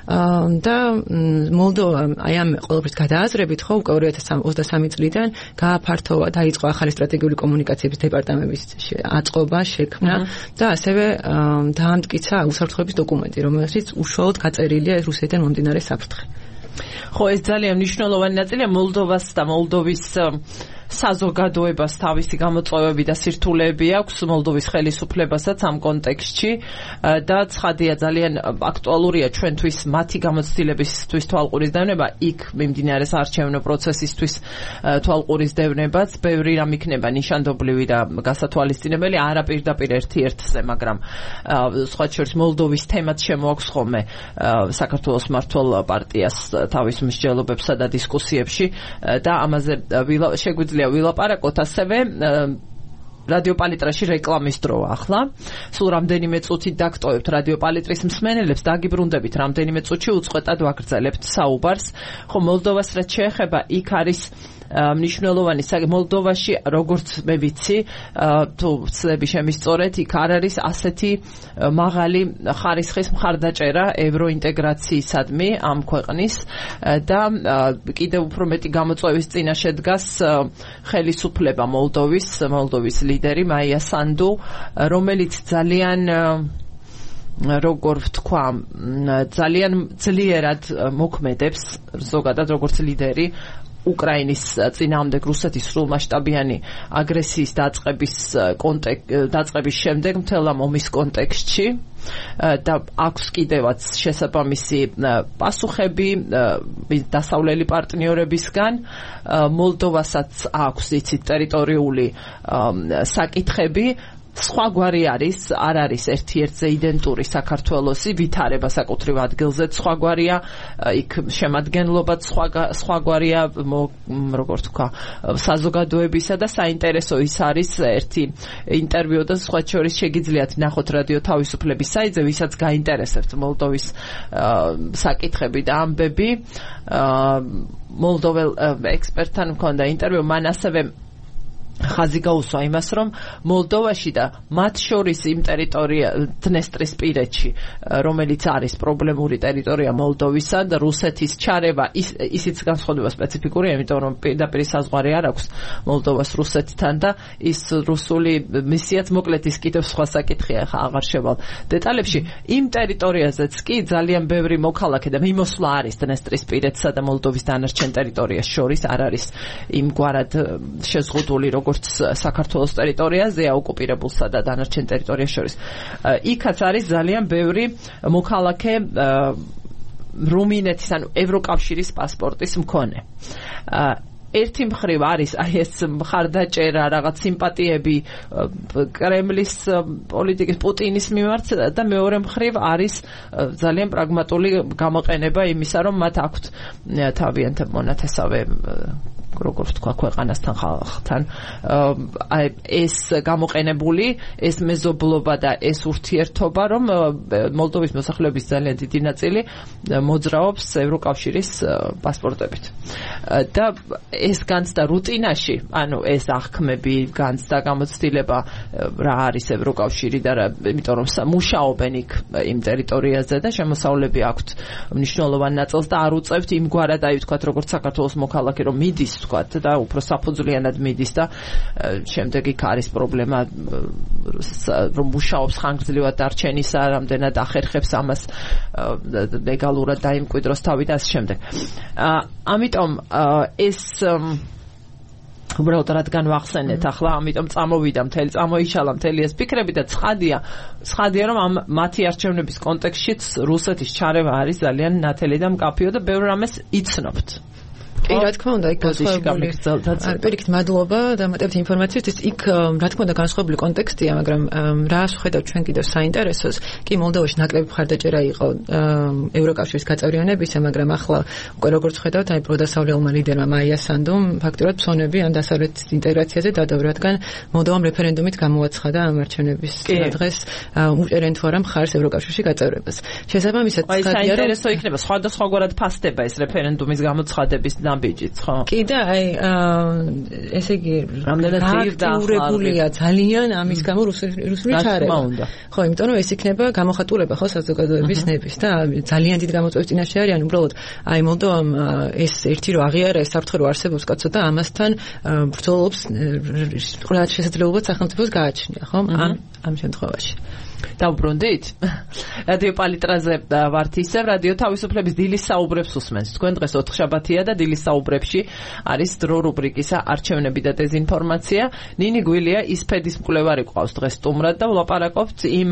და მოლდოვა აი ამ ყველაფრის გადააზრებით, ხო, უკვე ორი ათას ოცდასამი წლიდან გააფართოვა, დაიწყო ახალი სტრატეგიული კომუნიკაციების დეპარტამენტის აწყობა, შექმნა და ასევე დაამტკიცა უსაფრთხოების დოკუმენტი, რომელშიც უშუალოდ გაწერილია რუსეთიდან მომდინარე საფრთხე. ხო, ეს ძალიან მნიშვნელოვანი ნაწილია მოლდოვას და მოლდოვის საზოგადოებას თავისი გამოწვევები და სირთულეები აქვს მოლდოვის ხელისუფლებასაც ამ კონტექსტში და ცხადია ძალიან აქტუალურია ჩვენთვის მათი გამოცდილებისთვის თვალყურის დევნება იქ მიმდინარე საარჩევნო პროცესისთვის თვალყურის დევნებაც ბევრი რამ იქნება ნიშანდობლივი და გასათვალისწინებელი არა პირდაპირ ერთ-ერთზე მაგრამ სხვა შორის მოლდოვის თემაც შემოაქვს ხოლმე საქართველოს მმართველ პარტიას თავის მსჯელობებსა და დისკუსიებში და ამაზე შეგვიძლია ვილაპარაკოთ ასევე რადიო პალიტრაში რეკლამის დროა ახლა. სულ რამდენიმე წუთით დაგტოვებთ რადიო პალიტრის მსმენელებს, დაგიბრუნდებით რამდენიმე წუთში უწყვეტად ვაგრძელებთ საუბარს. ხო მოლდოვას რაც შეეხება, იქ არის მნიშვნელოვანი მოლდოვაში როგორც მე ვიცი თუ ვცლები შემისწორეთ იქ არ არის ასეთი მაღალი ხარისხის მხარდაჭერა ევროინტეგრაციისადმი ამ ქვეყნის და კიდევ უფრო მეტი გამოწვევის წინაშე დგას ხელისუფლება მოლდოვის მოლდოვის ლიდერი მაია სანდუ რომელიც ძალიან როგორ ვთქვა ძალიან ძლიერად მოქმედებს ზოგადად როგორც ლიდერი უკრაინის წინააღმდეგ რუსეთის სრულმასშტაბიანი აგრესიის დაწყების დაწყების შემდეგ მთელ ამ ომის კონტექსტში და აქვს კიდევაც შესაბამისი პასუხები დასავლელი პარტნიორებისგან მოლდოვასაც აქვს იცით ტერიტორიული საკითხები სხვაგვარი არის, არ არის ერთ-ერთზე იდენტური საქართველოსი, ვითარება საკუთრივ ადგილზე სხვაგვარია, იქ შემადგენლობაც სხვაგვარია, როგორ თქვა, საზოგადოებისა და საინტერესო ის არის ერთი ინტერვიუ და სხვა შორის შეგიძლიათ ნახოთ რადიო თავისუფლების საიტზე, ვისაც გაინტერესებთ მოლდოვის საკითხები და ამბები, მოლდოელ ექსპერტთან მქონდა ინტერვიუ, მან ასევე ხაზი გაუსვა იმას, რომ მოლდოვაში და მათ შორის იმ ტერიტორია დნესტრისპირეთში, რომელიც არის პრობლემური ტერიტორია მოლდოვისა და რუსეთის ჩარევა, ისიც განსხვავდება სპეციფიკურია, იმიტომ რომ პირდაპირ საზღვარი არ აქვს მოლდოვას რუსეთთან და ის რუსული მისიაც მოკლედ ის კიდევ სხვა საკითხია, ხა აღარ შევალ დეტალებში. იმ ტერიტორიაზეც კი ძალიან ბევრი მოქალაქე და მიმოსვლა არის დნესტრისპირეთსა და მოლდოვის დანარჩენ ტერიტორიას შორის, არ არის იმგვარად შეზღუდული როგორც საქართველოს ტერიტორიაზეა ოკუპირებულსა და დანარჩენ ტერიტორიას შორის. იქაც არის ძალიან ბევრი მოქალაქე რუმინეთის ანუ ევროკავშირის პასპორტის მქონე. ერთი მხრივ არის აი ეს მხარდაჭერა, რაღაც სიმპათიები კრემლის პოლიტიკის პუტინის მიმართ და მეორე მხრივ არის ძალიან პრაგმატული გამოყენება იმისა, რომ მათ აქვთ თავიანთი მონათესავე როგორ ვთქვა ქვეყანასთან ხალხთან აი ეს გამოყენებული ეს მეზობლობა და ეს ურთიერთობა რომ მოლდოვის მოსახლეობის ძალიან დიდი ნაწილი მოძრაობს ევროკავშირის პასპორტებით და ეს განცდა რუტინაში ანუ ეს აღქმები განცდა გამოცდილება რა არის ევროკავშირი და რა იმიტომ რომ მუშაობენ იქ იმ ტერიტორიაზე და შემოსავლები აქვთ მნიშვნელოვან ნაწილს და არ უწევთ იმგვარად აი ვთქვათ როგორც საქართველოს მოქალაქე რომ მიდის ვთქვათ და უფრო საფუძვლიანად მიდის და შემდეგ იქ არის პრობლემა რომ მუშაობს ხანგრძლივად დარჩენისა რამდენად ახერხებს ამას ლეგალურად დაიმკვიდროს თავი და ამ შემდეგ ამიტომ ეს უბრალოდ რადგან ვახსენეთ ახლა ამიტომ წამოვიდა მთელი წამოიშალა მთელი ეს ფიქრები და ცხადია ცხადია რომ ამ მათი არჩევნების კონტექსტშიც რუსეთის ჩარევა არის ძალიან ნათელი და მკაფიო და ბევრ რამეს იცნობთ კი, რა თქმა უნდა, იქ განსხვავებული პირიქით მადლობა დამატებთ ინფორმაციისთვის, იქ რა თქმა უნდა განსხვავებული კონტექსტია, მაგრამ რას ვხედავთ ჩვენ კიდევ საინტერესოს, კი მოლდოვაში ნაკლები მხარდაჭერა იყო ევროკავშირის გაწევრიანებისა, მაგრამ ახლა უკვე როგორც ვხედავთ, აი პროდასავლელმა ლიდერმა მაია სანდუმ ფაქტობრივად ფსონები ან დასავლეთის ინტეგრაციაზე დადო, რადგან მოლდოვამ რეფერენდუმით გამოაცხადა ამ არჩევნების დღეს უჭერენ თუ არა მხარს ევროკავშირში გაწევრებას. შესაბამისად, საინტერესო იქნება სხვადასხვაგვარად ფასდება ეს რეფერენდუმის გამოცხადების ნაბიჯიც, ხო? კი და აი ესე იგი რამდენად ძირდაახლებულია ძალიან ამის გამო რუსული ჩარევა. ხო, იმიტომ რომ ეს იქნება გამოხატულება ხო საზოგადოების ნების და ძალიან დიდ გამოწვევის წინაშე არიან უბრალოდ აი მოლდოვამ ეს ერთი რო აღიარა ეს საფრთხე რო არსებობს კაცო და ამასთან ბრძოლობს ყველა შესაძლებლობად სახელმწიფოს გააჩნია, ხო? ამ ამ შემთხვევაში. დავბრუნდით? რადიო პალიტრაზე ვართ ისევ, რადიო თავისუფლების დილის საუბრებს უსმენთ. თქვენ დღეს ოთხშაბათია და დილის საუბრებში არის დრო რუბრიკისა არჩევნები და დეზინფორმაცია. ნინი გვილია ისფედის მკვლევარი ყავს დღეს სტუმრად და ვლაპარაკობთ იმ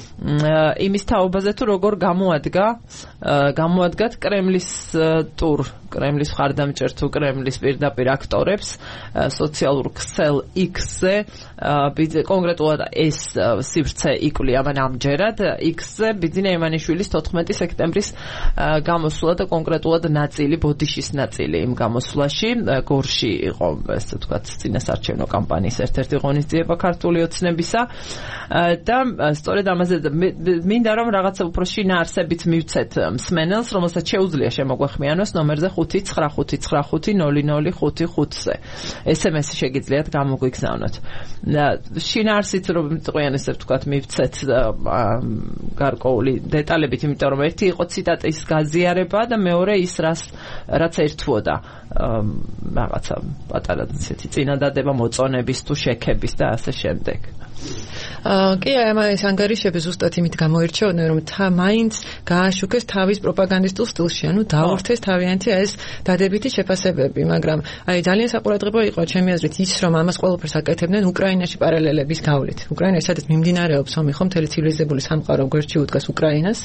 იმის თაობაზე თუ როგორ გამოადგა გამოადგათ კრემლის ტურ, კრემლის მხარდამჭერ თუ კრემლის პირდაპირ აქტორებს სოციალურ ქსელ X-ზე, კონკრეტულად ეს სივრცე იკვლია მან ამჯერად X-ზე ბიძინა ივანიშვილის თოთხმეტი სექტემბრის გამოსვლა და კონკრეტულად ნაწილი, ბოდიშის ნაწილი იმ გამოსვლაში გორში იყო, ესე ვთქვათ, წინასარჩევნო კამპანიის ერთ-ერთი ღონისძიება ქართული ოცნებისა და სწორედ ამაზე მინდა რომ რაღაცა უფრო შინაარსებით მივცეთ მსმენელს, რომელსაც შეუძლია შემოგვეხმიანოს ნომერზე ხუთი ცხრა ხუთი ცხრა ხუთი ნული ნული ხუთი ხუთზე. ეს em es-ი შეგიძლიათ გამოგვიგზავნოთ. შინაარსით რომ მიტყვიან ესე ვთქვათ მივცეთ გარკვეული დეტალებით, იმიტომ რომ ერთი იყო ციტატის გაზიარება და მეორე ის რაც რაც ერთვოდა რაღაცა პატარა ისეთი წინადადება მოწონების თუ შექების და ასე შემდეგ. კი, ეს ანგარიშები ზუსტად იმით გამოირჩეოდნენ, რომ თა მაინც გააშუქეს თავის პროპაგანდისტულ სტილში, ანუ დაურთეს თავიანთი ეს დადებითი შეფასებები, მაგრამ აი ძალიან საყურადღებო იყო ჩემი აზრით ის, რომ ამას ყველაფერს აკეთებდნენ უკრაინაში პარალელების გავლით. უკრაინაში სადაც მიმდინარეობს ომი, ხო, მთელი ცივილიზებული სამყარო გვერდში უდგას უკრაინას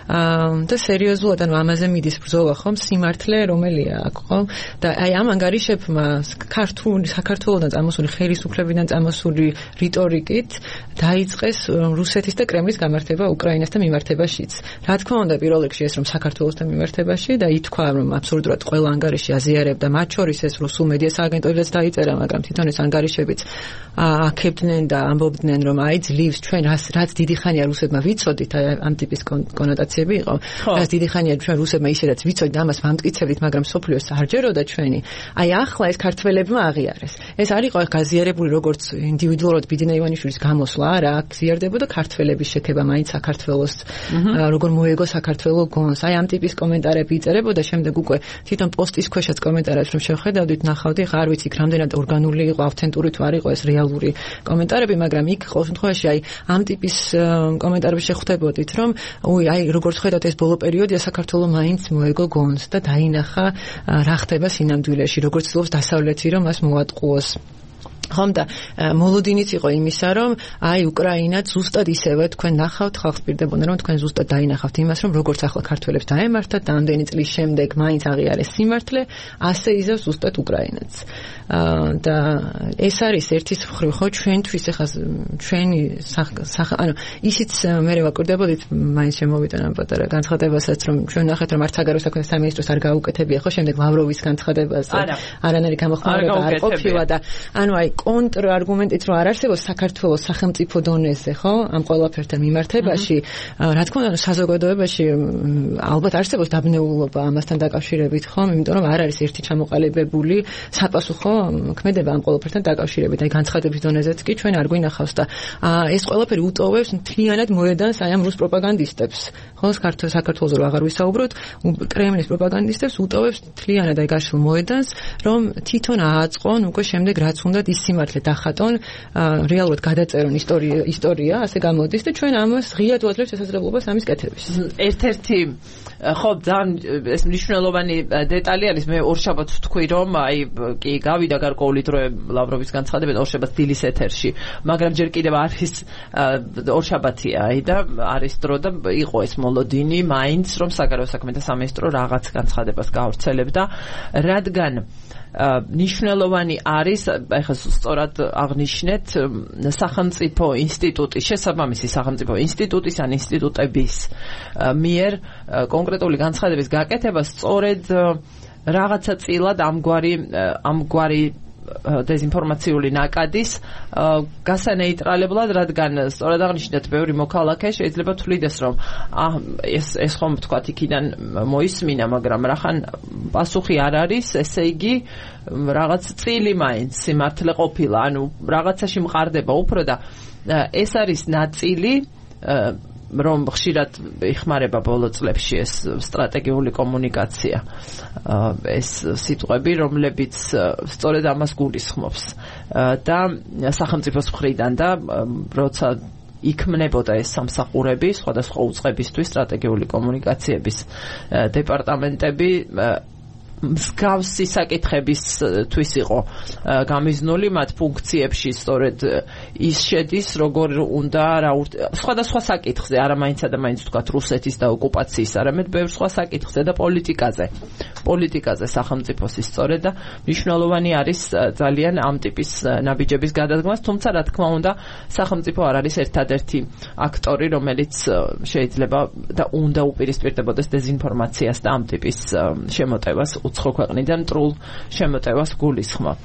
და სერიოზულად ანუ ამაზე მიდის ბრძოლა, ხო, სიმართლე რომელია აქ, ხო? და აი ამ ანგარიშებმა ქართული საქართველოსთან წამოსული ხელისუფლებიდან წამოსული რიტორიკით დაიწყეს რუსეთის და კრემლის გამართება უკრაინასთან მიმართებაშიც. რა თქმა უნდა, პირველ რიგში ეს რომ საქართველოსთან მიმართებაში და ითქვა რომ აბსოლუტურად ყველა ანგარიში აზიარებდა, მათ შორის ეს რუსულ მედია სააგენტოებსაც დაიწერა, მაგრამ თვითონ ეს ანგარიშებიც აქებდნენ და ამბობდნენ რომ აი ძლივს ჩვენ რაც რაც დიდი ხანია რუსებმა ვიცოდით, აი ამ ტიპის კონოტაციები იყო. რაც დიდი ხანია ჩვენ რუსებმა ისედაც ვიცოდით, ამას ვამტკიცებდით, მაგრამ სოფლიოს არ ჯეროდა ჩვენი. აი ახლა ეს ქართველებმა აღიარეს. ეს არ იყო გაზიარებული როგორც ინდივიდუალურად ბიძინა ივანიშვილის გამოსვლა, არა, აქ ზიარდებოდა ქართველების შექება მაინც საქართველოს, როგორ მოეგო საქართველო გონს. აი ამ ტიპის კომენტარები იწერებოდა, შემდეგ უკვე თვითონ პოსტის ქვეშაც კომენტარებს რომ შევხედავდით, ნახავდი, არ ვიცი, რამდენად ორგანული იყო, ავთენტური თუ არ იყო ეს რეალური კომენტარები, მაგრამ იქ ყოველ შემთხვევაში აი ამ ტიპის კომენტარებს შეხვდებოდით, რომ უი, აი როგორც ხედავთ ეს ბოლო პერიოდია საქართველო მაინც მოეგო გონს და დაინახა რა ხდება სინამდვილეში, როგორც ცდილობს დასავლეთი რომ მას მოატყუოს. ხომ და მოლოდინიც იყო იმისა, რომ აი უკრაინა ზუსტად ისევე თქვენ ნახავთ, ხალხს პირდებოდა რომ თქვენ ზუსტად დაინახავთ იმას, რომ როგორც ახლა ქართველებს დაემართათ და ამდენი წლის შემდეგ მაინც აღიარეს სიმართლე, ასე იზევს ზუსტად უკრაინაც. და ეს არის ერთის მხრივ ხო ჩვენთვის ახლა ჩვენი ანუ ისიც მე ვაკვირდებოდით, მაინც შემოვიდა ამ პატარა განცხადებასაც, რომ ჩვენ ნახეთ რომ არც საგარეო საქმეთა სამინისტროს არ გაუკეთებია ხო შემდეგ ლავროვის განცხადებას, არანაირი გამოხმაურება არ ყოფილა და ანუ აი კონტრ არგუმენტით რომ არ არსებობს საქართველოს სახელმწიფო დონეზე, ხო, ამ ყველაფერთან მიმართებაში, რა თქმა უნდა, საზოგადოებაში ალბათ არსებობს დაბნეულობა ამასთან დაკავშირებით, ხო, იმიტომ რომ არ არის ერთი ჩამოყალიბებული საპასუხო ქმედება ამ ყველაფერთან დაკავშირებით. აი განცხადების დონეზეც კი ჩვენ არ გვინახავს და ეს ყველაფერი უტოვებს მთლიანად მოედანს აი ამ რუს პროპაგანდისტებს. ხო, საქართველოს რო აღარ ვისაუბროთ, კრემლის პროპაგანდისტებს უტოვებს მთლიანად აი გაშლილ მოედანს, რომ თვითონ ააწყონ უკვე შემდეგ რაც უნდა ის სიმართლე დახატონ, რეალურად გადაწერონ ისტორია, ისტორია, ასე გამოდის და ჩვენ ამას ღიად ვაძლევთ შესაძლებლობას ამის კეთების. ერთ-ერთი ხო, ძალიან ეს მნიშვნელოვანი დეტალი არის, მე ორშაბათს ვთქვი, რომ აი კი გავიდა გარკვეული დროე ლავროვის განცხადება ორშაბათს დილის ეთერში, მაგრამ ჯერ კიდევ არის ორშაბათია, აი და არის დრო და იყო ეს მოლოდინი, მაინც რომ საგარეო საქმეთა სამინისტრო რაღაც განცხადებას გაავრცელებდა, რადგან ნიშნულოვანი არის, ახლა სწორად აღნიშნეთ, სახელმწიფო ინსტიტუტის, შესაბამისი სახელმწიფო ინსტიტუტის ან ინსტიტუტების მიერ კონკრეტული განცხადების გაკეთება სწორედ რაღაცა წილად ამგვარი ამგვარი დეზინფორმაციული ნაკადის გასანეიტრალებლად, რადგან სწორად აღნიშნეთ, ბევრი მოქალაქე შეიძლება თვლიდეს, რომ ეს ეს ხომ თქვათ იქიდან მოისმინა, მაგრამ რახან პასუხი არ არის, ესე იგი რაღაც წილი მაინც სიმართლე ყოფილა, ანუ რაღაცაში მყარდება უფრო და ეს არის ნაწილი რომ ხშირად იხმარება ბოლო წლებში ეს სტრატეგიული კომუნიკაცია, ეს სიტყვები, რომლებიც სწორედ ამას გულისხმობს და სახელმწიფოს მხრიდან და როცა იქმნებოდა ეს სამსახურები, სხვადასხვა უწყებისთვის სტრატეგიული კომუნიკაციების დეპარტამენტები მსგავსი საკითხებისთვის იყო გამიზნული მათ ფუნქციებში, სწორედ ის შედის, როგორ უნდა რა სხვადასხვა საკითხზე, არა მაინც და მაინც თქვათ რუსეთის და ოკუპაციის, არამედ ბევრ სხვა საკითხზე და პოლიტიკაზე. პოლიტიკაზე სახელმწიფოს სწორედ და მნიშვნელოვანი არის ძალიან ამ ტიპის ნაბიჯების გადადგმას, თუმცა რა თქმა უნდა, სახელმწიფო არ არის ერთადერთი აქტორი, რომელიც შეიძლება და უნდა უპირისპირდებოდეს დეзинფორმაციას და ამ ტიპის შემოტევას უცხო ქვეყნიდან მტრულ შემოტევას გულისხმობ.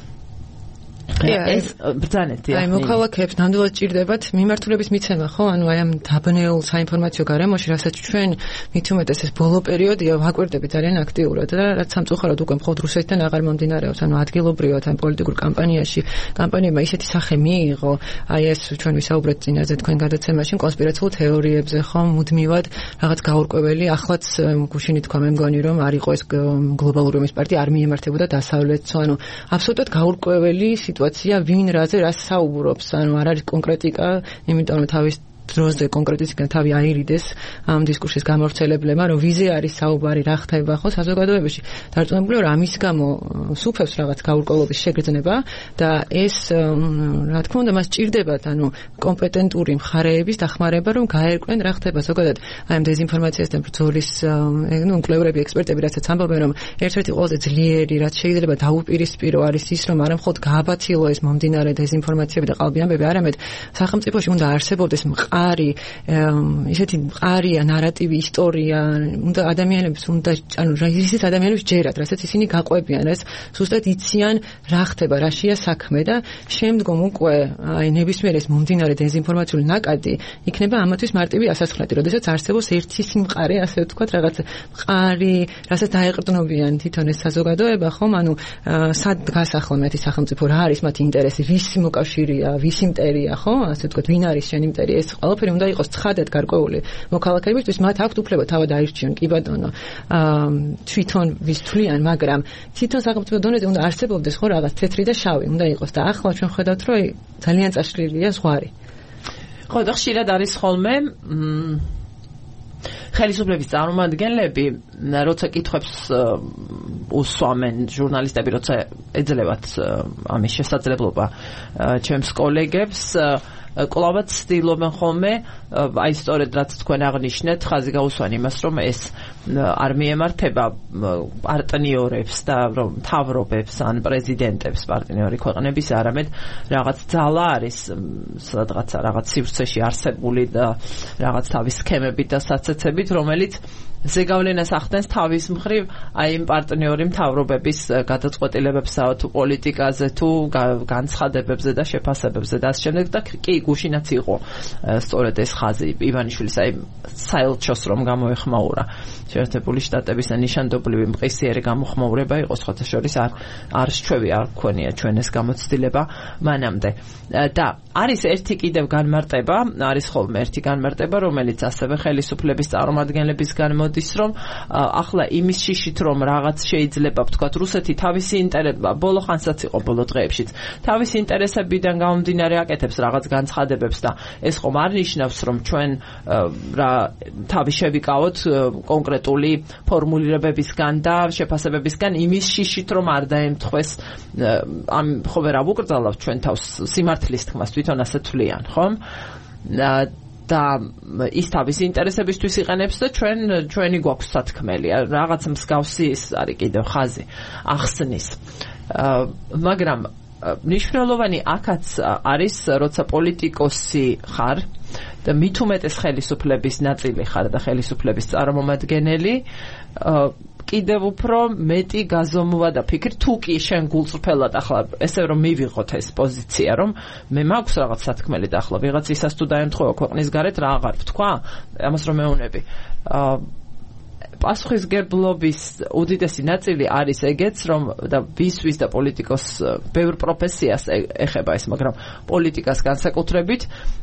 ეს ბრძანეთი აი მოქალაქეებს ნამდვილად ჭირდებათ მიმართულების მიცემა, ხო? ანუ აი ამ დაბნეულ საინფორმაციო გარემოში, რასაც ჩვენ მით უმეტეს ეს ბოლო პერიოდია ვაკვირდებით ძალიან აქტიურად და რაც სამწუხაროდ უკვე მხოლოდ რუსეთთან აღარ მომდინარეობს, ანუ ადგილობრივად ამ პოლიტიკურ კამპანიაში კამპანიებმა ისეთი სახე მიიღო, აი ეს ჩვენ ვისაუბრეთ წინაზე თქვენ გადაცემაში კონსპირაციულ თეორიებზე, ხო? მუდმივად რაღაც გაურკვეველი, ახლაც გუშინი თქვა მე მგონი რომ არ იყო ეს გლობალური ომის პარტია, არ მიემართებოდა დასავლეთს, ანუ აბსოლუტურად გაურკვეველი სიტუაცია, ვინ რაზე რას საუბრობს, ანუ არ არის კონკრეტიკა, იმიტომ რომ თავის დროზე კონკრეტიკა თავი აირიდეს ამ დისკურსის გამავრცელებლებმა, რომ ვიზე არის საუბარი, რა ხდება ხო საზოგადოებაში. დარწმუნებული ვარ, ამის გამო სუფევს რაღაც გაურკვევლობის შეგრძნება და ეს რა თქმა უნდა მას ჭირდებათ, ანუ კომპეტენტური მხარეების დახმარება, რომ გაერკვენ რა ხდება ზოგადად აი ამ დეзинფორმაციასთან ბრძოლის ნუ მკვლევრები, ექსპერტები რასაც ამბობენ, რომ ერთ-ერთი ყველაზე ძლიერი, რაც შეიძლება დაუპირისპირო არის ის, რომ არა მხოლოდ გააბათილო ეს მომდინარე დეзинფორმაციები და ყალბი ამბები, არამედ სახელმწიფოში უნდა არსებობდეს მყარი, ისეთი მყარია ნარატივი, ისტორია, უნდა ადამიანებს უნდა, ანუ ისეთ ადამიანებს ჯერათ, რასაც ისინი გაყვებიან, რაც ზუსტად იციან რა ხდება, რაშია საქმე და შემდგომ უკვე აი ნებისმიერ ეს მომდინარე დეзинფორმაციული ნაკადი იქნება ამათვის მარტივი ასასხლელი, როდესაც არსებობს ერთი სიმყარე, ასე ვთქვათ, რაღაც მყარი, რასაც დაეყრდნობიან თვითონ ეს საზოგადოება, ხომ, ანუ სად გასახლა მათი სახელმწიფო, რა არის მათი ინტერესი, ვისი მოკავშირეა, ვისი მტერია, ხო, ასე ვთქვათ, ვინ არის შენი მტერი, ეს ყველაფერი უნდა იყოს ცხადად გარკვეული მოქალაქეებისთვის, მათ აქვთ უფლება თავად აირჩიონ, კი ბატონო, თვითონ ვის თვლიან, მაგრამ თვითონ სახელმწიფო დონეზე უნდა არსებობდეს ხო რაღაც თეთრი და შავი უნდა იყოს და ახლა ჩვენ ხედავთ, რომ ძალიან წაშლილია ზღვარი. ხო, და ხშირად არის ხოლმე ხელისუფლების წარმომადგენლები, როცა კითხვებს უსვამენ ჟურნალისტები, როცა ეძლებათ ამის შესაძლებლობა ჩემს კოლეგებს, კლავაც ცდილობენ ხოლმე, აი სწორედ რაც თქვენ აღნიშნეთ, ხაზი გაუსვან იმას, რომ ეს არ მიემართება პარტნიორებს და რომ მთავრობებს ან პრეზიდენტებს პარტნიორი ქვეყნების, არამედ რაღაც ძალა არის სადღაცა რაღაც სივრცეში არსებული და რაღაც თავის სქემებით და საცეცებით, რომელიც ზეგავლენას ახდენს თავის მხრივ აი იმ პარტნიორი მთავრობების გადაწყვეტილებებსა თუ პოლიტიკაზე თუ განცხადებებზე და შეფასებებზე და ამ შემდეგ და კი გუშინაც იყო სწორედ ეს ხაზი ივანიშვილის აი საელჩოს რომ გამოეხმაურა შეერთებული შტატების ნიშანდობლივი მყისიერი გამოხმაურება იყო სხვათა შორის არ არ შეჩვევი არ გქონია ჩვენ ეს გამოცდილება მანამდე და არის ერთი კიდევ განმარტება არის ხოლმე ერთი განმარტება რომელიც ასევე ხელისუფლების წარმომადგენლებისგან მოდის რომ ახლა იმის შიშით რომ რაღაც შეიძლება ვთქვათ რუსეთი თავისი ინტერესები ბოლო ხანსაც იყო ბოლო დღეებშიც თავისი ინტერესებიდან გამომდინარე აკეთებს რაღაც განცხადებებს და ეს ხომ არ ნიშნავს რომ ჩვენ რა თავი შევიკავოთ კონკრეტული ფორმულირებებისგან და შეფასებებისგან იმის შიშით რომ არ დაემთხვეს ამ ხო ვერ ავუკრძალავთ ჩვენ თავს სიმართლის თქმას თვითონ ასე თვლიან ხომ და ის თავის ინტერესებისთვის იყენებს და ჩვენ ჩვენი გვაქვს სათქმელი რაღაც მსგავსი ის არის კიდევ ხაზი ახსნის მაგრამ მნიშვნელოვანი აქაც არის როცა პოლიტიკოსი ხარ და მით უმეტეს ხელისუფლების ნაწილი ხარ და ხელისუფლების წარმომადგენელი კიდევ უფრო მეტი გაზომვა და ფიქრი თუ კი შენ გულწრფელად ახლა ესე რომ მივიღოთ ეს პოზიცია რომ მე მაქვს რაღაც სათქმელი და ახლა ვიღაც ისას თუ დაემთხვევა ქვეყნის გარეთ რა აღარ ვთქვა ამას რომ მეუნები პასუხისგებლობის უდიდესი ნაწილი არის ეგეც რომ და ვისთვის და პოლიტიკოს ბევრ პროფესიას ეხება ეს მაგრამ პოლიტიკას განსაკუთრებით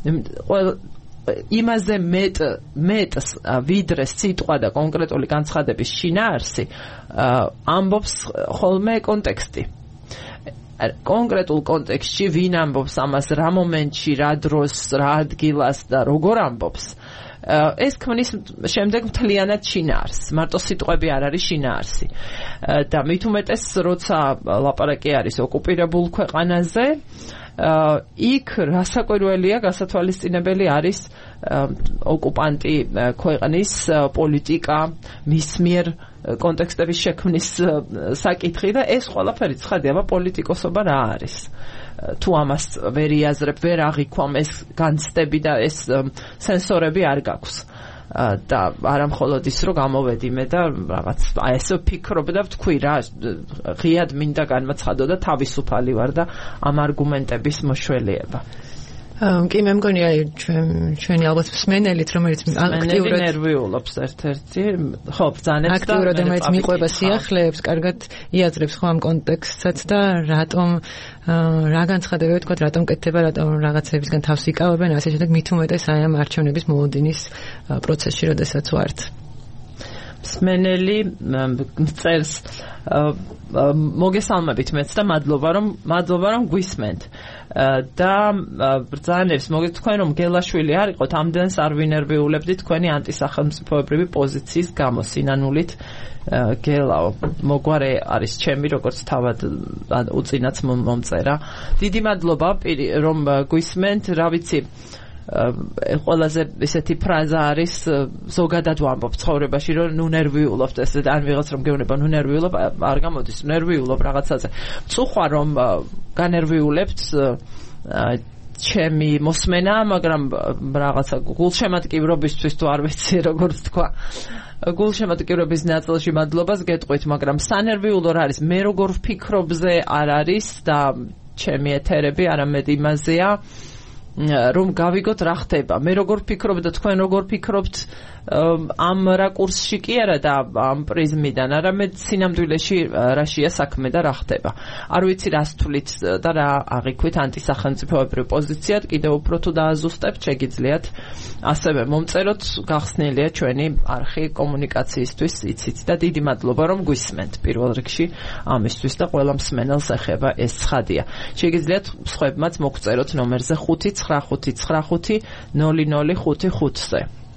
იმაზე მეტ მეტს ვიდრე სიტყვა და კონკრეტული განცხადების შინაარსი ამბობს ხოლმე კონტექსტი კონკრეტულ კონტექსტში ვინ ამბობს ამას, რა მომენტში, რა დროს, რა ადგილას და როგორ ამბობს. ეს ქმნის შემდეგ მთლიანად შინაარსს, მარტო სიტყვები არ არის შინაარსი. და მით უმეტეს, როცა ლაპარაკი არის ოკუპირებულ ქვეყანაზე, იქ რასაკვირველია, გასათვალისწინებელი არის ოკუპანტი ქვეყნის პოლიტიკა, მის მიერ კონტექსტების შექმნის საკითხი და ეს ყველაფერი ცხადია, პოლიტიკოსობა რა არის. თუ ამას ვერ იაზრებ, ვერ აღიქვამ ეს განცდები და ეს სენსორები არ გაქვს. და არა მხოლოდ ის რომ გამოვედი მე და რაღაც აი ესე ვფიქრობ და ვთქვი რა ღიად მინდა განმაცხადო და თავისუფალი ვარ და ამ არგუმენტების მოშველიება. კი მე მგონია ჩვენ ჩვენი ალბათ მსმენელით რომელიც აქტიურად ნერვიულობს ერთ-ერთი ხო ბრძანებს და აქტიურად რომელიც მიყვება სიახლეებს, კარგად იაზრებს ხო ამ კონტექსტსაც და რატომ რა განცხადებები თქვა, რატომ კეთდება, რატომ რაღაცებისგან თავს იკავებენ, ასე შემდეგ მით უმეტეს აი ამ არჩევნების მოლოდინის პროცესში, როდესაც ვართ. მსმენელი წერს მოგესალმებით მეც და მადლობა რომ მადლობა რომ გვისმენთ და ბრძანებს მოგეთ თქვენ რომ გელაშვილი არ იყოთ ამდენს არ ვინერვიულებდით თქვენი ანტისახელმწიფოებრივი პოზიციის გამო სინანულით გელაო მოგვარე არის ჩემი როგორც თავად უწინაც მომწერა დიდი მადლობა რომ გვისმენთ რა ვიცი ყველაზე ესეთი ფრაზა არის ზოგადად ვამბობ ცხოვრებაში რომ ნუ ნერვიულობთ ესე ან ვიღაც რომ გეუბნება ნუ ნერვიულობ არ გამოდის ნერვიულობ რაღაცაზე წუხვა რომ განერვიულებთ ჩემი მოსმენა მაგრამ რაღაცა გულშემატკივრობისთვის თუ არ ვიცი როგორ თქვა გულშემატკივრობის ნაწილში მადლობას გეტყვით მაგრამ სანერვიულო რა არის მე როგორ ვფიქრობზე არ არის და ჩემი ეთერები არამედ იმაზეა რომ გავიგოთ რა ხდება მე როგორ ვფიქრობ და თქვენ როგორ ფიქრობთ ამ რაკურსში კი არა და ამ პრიზმიდან არამედ სინამდვილეში რაშია საქმე და რა ხდება არ ვიცი რას თulit და რა აღიქვით ანტისახელმწიფოებრივ პოზიციად კიდევ უფრო თუ დააზუსტებთ შეგიძლიათ ასევე მომწეროთ გახსნილია ჩვენი არხი კომუნიკაციისთვის იცით და დიდი მადლობა რომ გვისმენთ პირველ რიგში ამისთვის და ყველა მსმენელს ეხება ეს ცხადია შეგიძლიათ სხვებმაც მოგწეროთ ნომერზე ხუთი ცხრა ხუთი ცხრა ხუთი ნული ნული ხუთი ხუთზე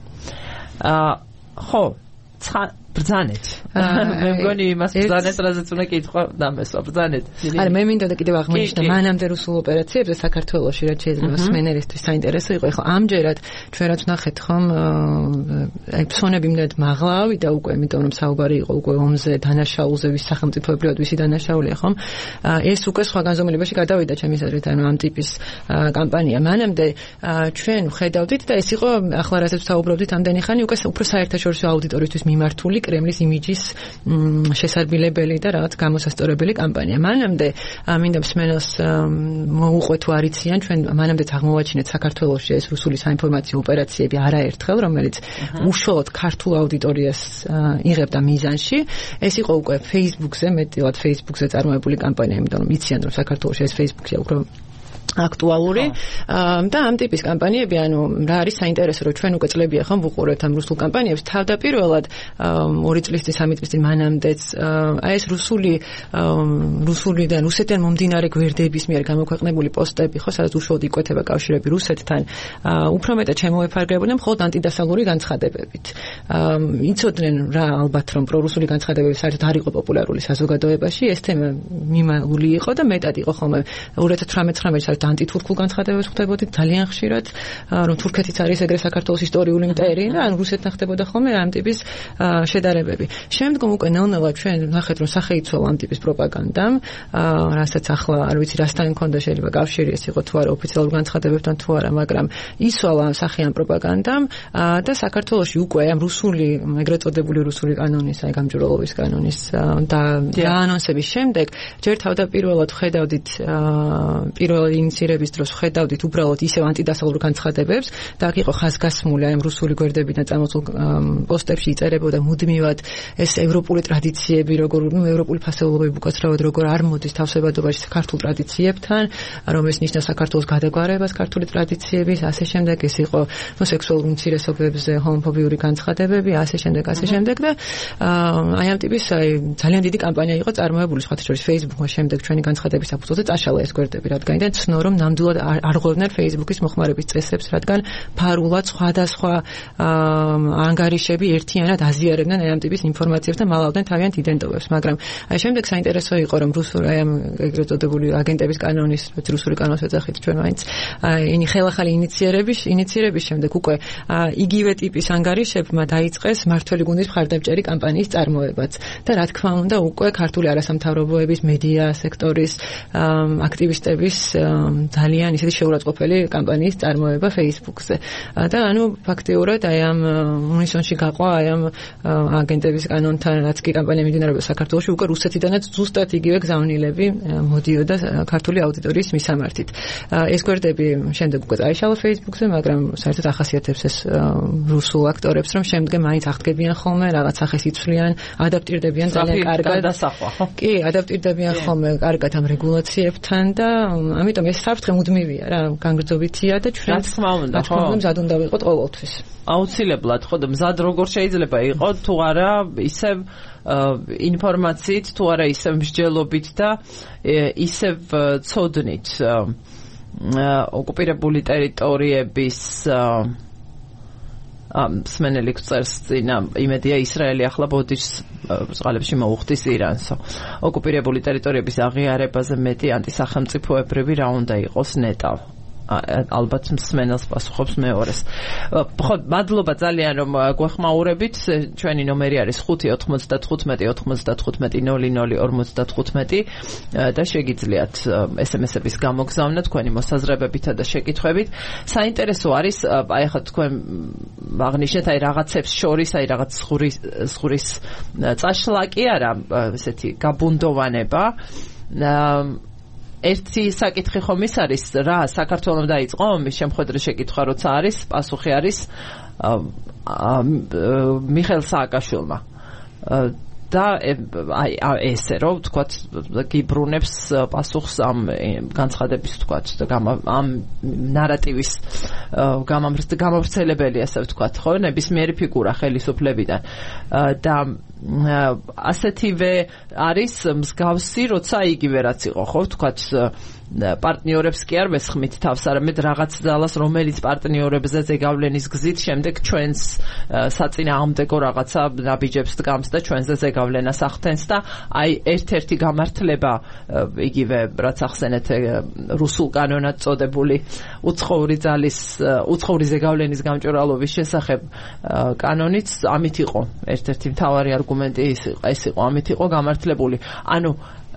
აა ხო ბრძანეთ მე მგონი იმას ბრძანეთ რაზეც უნდა კითხვა დამესვა ბრძანეთ არა მე მინდა და კიდევ აღმოჩნდა მანამდე რუსულ ოპერაციებზე საქართველოში რაც შეიძლება სმენერისთვის საინტერესო იყო ხო ამჯერად ჩვენ რაც ნახეთ ხომ აი ფსონები მდეთ მაღლავი და უკვე იმიტომ რომ საუბარი იყო უკვე ომზე დანაშაულზე ვის სახელმწიფოებრივად ვისი დანაშაულია ხომ ეს უკვე სხვა განზომილებაში გადავიდა ჩემი აზრით ანუ ამ ტიპის კამპანია მანამდე ჩვენ ხედავდით და ეს იყო ახლა რასაც ვსაუბრობდით ამდენი ხანი უკვე უფრო საერთაშორისო აუდიტორიისთვის მიმართული კრემლის იმიჯის შესარბილებელი და რაღაც გამოსასწორებელი კამპანია. მანამდე მინდა მსმენელს მოუყვეთ თუ არიციან ჩვენ მანამდეც აღმოვაჩინეთ საქართველოში ეს რუსული საინფორმაციო ოპერაციები არაერთხელ რომელიც უშუალოდ ქართულ აუდიტორიას იღებდა მიზანში. ეს იყო უკვე Facebook-ზე, მეტად Facebook-ზე წარმოებული კამპანია, იმიტომ რომ იციან რომ საქართველოში ეს Facebook-ია უფრო აქტუალური და ამ ტიპის კამპანიები ანუ რა არის საინტერესო რომ ჩვენ უკვე წლებია ხომ ვუყურებთ ამ რუსულ კამპანიებს თავდაპირველად ორი წლის წინ სამი წლის წინ მანამდეც აი ეს რუსული რუსულიდან რუსეთიდან მომდინარე გვერდების მიერ გამოქვეყნებული პოსტები ხო სადაც უშუალოდ იკვეთება კავშირები რუსეთთან უფრო მეტად შემოეფარგლებოდნენ მხოლოდ ანტიდასავლური განცხადებებით იცოდნენ რა ალბათ რომ პრორუსული განცხადებები საერთოდ არ იყო პოპულარული საზოგადოებაში ეს თემა მიმაული იყო და მეტად იყო ხოლმე ორი ათას თვრამეტ-ცხრამეტ საერთოდ ანტითურქულ განცხადებებს ხდებოდით ძალიან ხშირად რომ თურქეთიც არის ეგრე საქართველოს ისტორიული მტერი და ან რუსეთთან ხდებოდა ხოლმე ამ ტიპის შედარებები. შემდგომ უკვე ნელ-ნელა ჩვენ ნახეთ რომ სახეიცვალა ამ ტიპის პროპაგანდამ, რასაც ახლა არ ვიცი რასთან მქონდა შეიძლება კავშირი ეს იყო თუ არა ოფიციალურ განცხადებებთან თუ არა, მაგრამ ისვალა სახე ამ პროპაგანდამ და საქართველოში უკვე ამ რუსული ეგრეთ წოდებული რუსული კანონის, აი გამჭვირვალობის კანონის და დაანონსების შემდეგ ჯერ თავდაპირველად ხედავდით პირველ მცირების დროს ხედავდით უბრალოდ ისევ ანტიდასავლურ განცხადებებს და აქ იყო ხაზგასმული აი რუსული გვერდებიდან წამოწულ პოსტებში იწერებოდა მუდმივად ეს ევროპული ტრადიციები როგორ ნუ ევროპული ფასეულობები უკაცრავად როგორ არ მოდის თავსებადობაში ქართულ ტრადიციებთან რომ ეს ნიშნავს საქართველოს გადაგვარებას ქართული ტრადიციების ასე შემდეგ ეს იყო ნუ სექსუალურ უმცირესობებზე ჰომოფობიური განცხადებები ასე შემდეგ ასე შემდეგ და აი ამ ტიპის აი ძალიან დიდი კამპანია იყო წარმოებული სხვათა შორის Facebook-მა შემდეგ ჩვენი განცხადების საფუძველზე წაშალა ეს გვერდები რადგან იდან ცნო რომ ნამდვილად არ ღვევდნენ Facebook-ის მოხმარების წესრებს რადგან ფარულად სხვადასხვა ანგარიშები ერთიანად აზიარებდნენ აი ამ ტიპის ინფორმაციებს და მალავდნენ თავიანთ იდენტობებს მაგრამ აი შემდეგ საინტერესო იყო რომ რუსული აი ამ ეგრეთ წოდებული აგენტების კანონის რუსული კანონის ეძახით ჩვენ მაინც აი ხელახალი ინიციირების ინიციირების შემდეგ უკვე იგივე ტიპის ანგარიშებმა დაიწყეს მართველი გუნდის მხარდამჭერი კამპანიის წარმოებაც და რა თქმა უნდა უკვე ქართული არასამთავრობოების მედია სექტორის აქტივისტების ძალიან ისეთი შეურაცხყოფელი კამპანიის წარმოება Facebook-ზე და ანუ ფაქტიურად აი ამ უნისონში გაყვა აი ამ აგენტების კანონთან რაც კი კამპანია მიმდინარეობდა საქართველოში უკვე რუსეთიდანაც ზუსტად იგივე გზავნილები მოდიოდა ქართული აუდიტორიის მისამართით ეს გვერდები შემდეგ უკვე წაიშალა Facebook-ზე მაგრამ საერთოდ ახასიათებს ეს რუსულ აქტორებს რომ შემდგომ მაინც აღდგებიან ხოლმე რაღაც სახეს იცვლიან ადაპტირდებიან ძალიან კარგად გადასახვა ხო კი ადაპტირდებიან ხოლმე კარგად ამ რეგულაციებთან და ამიტომ ეს საფრთხე მუდმივია რა განგრძობითია და ჩვენ რა თქმა უნდა ხო მზად უნდა ვიყოთ ყოველთვის აუცილებლად ხო და მზად როგორ შეიძლება იყოთ თუ არა ისევ ინფორმაციით თუ არა ისევ მსჯელობით და ისევ ცოდნით ოკუპირებული ტერიტორიების მსმენელი გწერს წინა იმედია ისრაელი ახლა ბოდიშს წყალებში მოუხდის ირანსო ოკუპირებული ტერიტორიების აღიარებაზე მეტი ანტისახელმწიფოებრივი რა უნდა იყოს ნეტა ალბათ მსმენელს პასუხობს მეორეს. ხო, მადლობა ძალიან რომ გვეხმაურებით. ჩვენი ნომერი არის ხუთი ოთხმოცდათხუთმეტი ოთხმოცდათხუთმეტი ნული ნული ორმოცდათხუთმეტი და შეგიძლიათ ესემესების გამოგზავნა თქვენი მოსაზრებებითა და შეკითხვებით. საინტერესო არის, აი ახლა თქვენ აღნიშნეთ აი რაღაცებს შორის, აი რაღაც ზღურის ზღურის წაშლა კი არა, ესეთი გაბუნდოვანება. ერთი საკითხი ხომ ის არის რა საქართველოს დაიწყო მის შემხედრე შეკითხვა როცა არის პასუხი არის მიხეილ სააკაშვილმა და აი ესე რომ თქვათ გიბრუნებს პასუხს ამ განცხადების თქვათ ამ ნარატივის გამავრცელებელი ასე ვთქვათ ხო ნებისმიერი ფიგურა ხელისუფლებიდან და ასეთივე არის მსგავსი როცა იგივე რაც იყო ხო ვთქვათ პარტნიორებს კი არ მესხმით თავს არამედ რაღაც ძალას რომელიც პარტნიორებზე ზეგავლენის გზით შემდეგ ჩვენს საწინააღმდეგო რაღაცა ნაბიჯებს დგამს და ჩვენზე ზეგავლენას ახდენს და აი ერთ-ერთი გამართლება იგივე რაც ახსენეთ რუსულ კანონად წოდებული უცხოური ძალის უცხოური ზეგავლენის გამჭვირვალობის შესახებ კანონიც ამით იყო ერთ-ერთი მთავარი არგუმენტი ეს იყო ამით იყო გამართლებული ანუ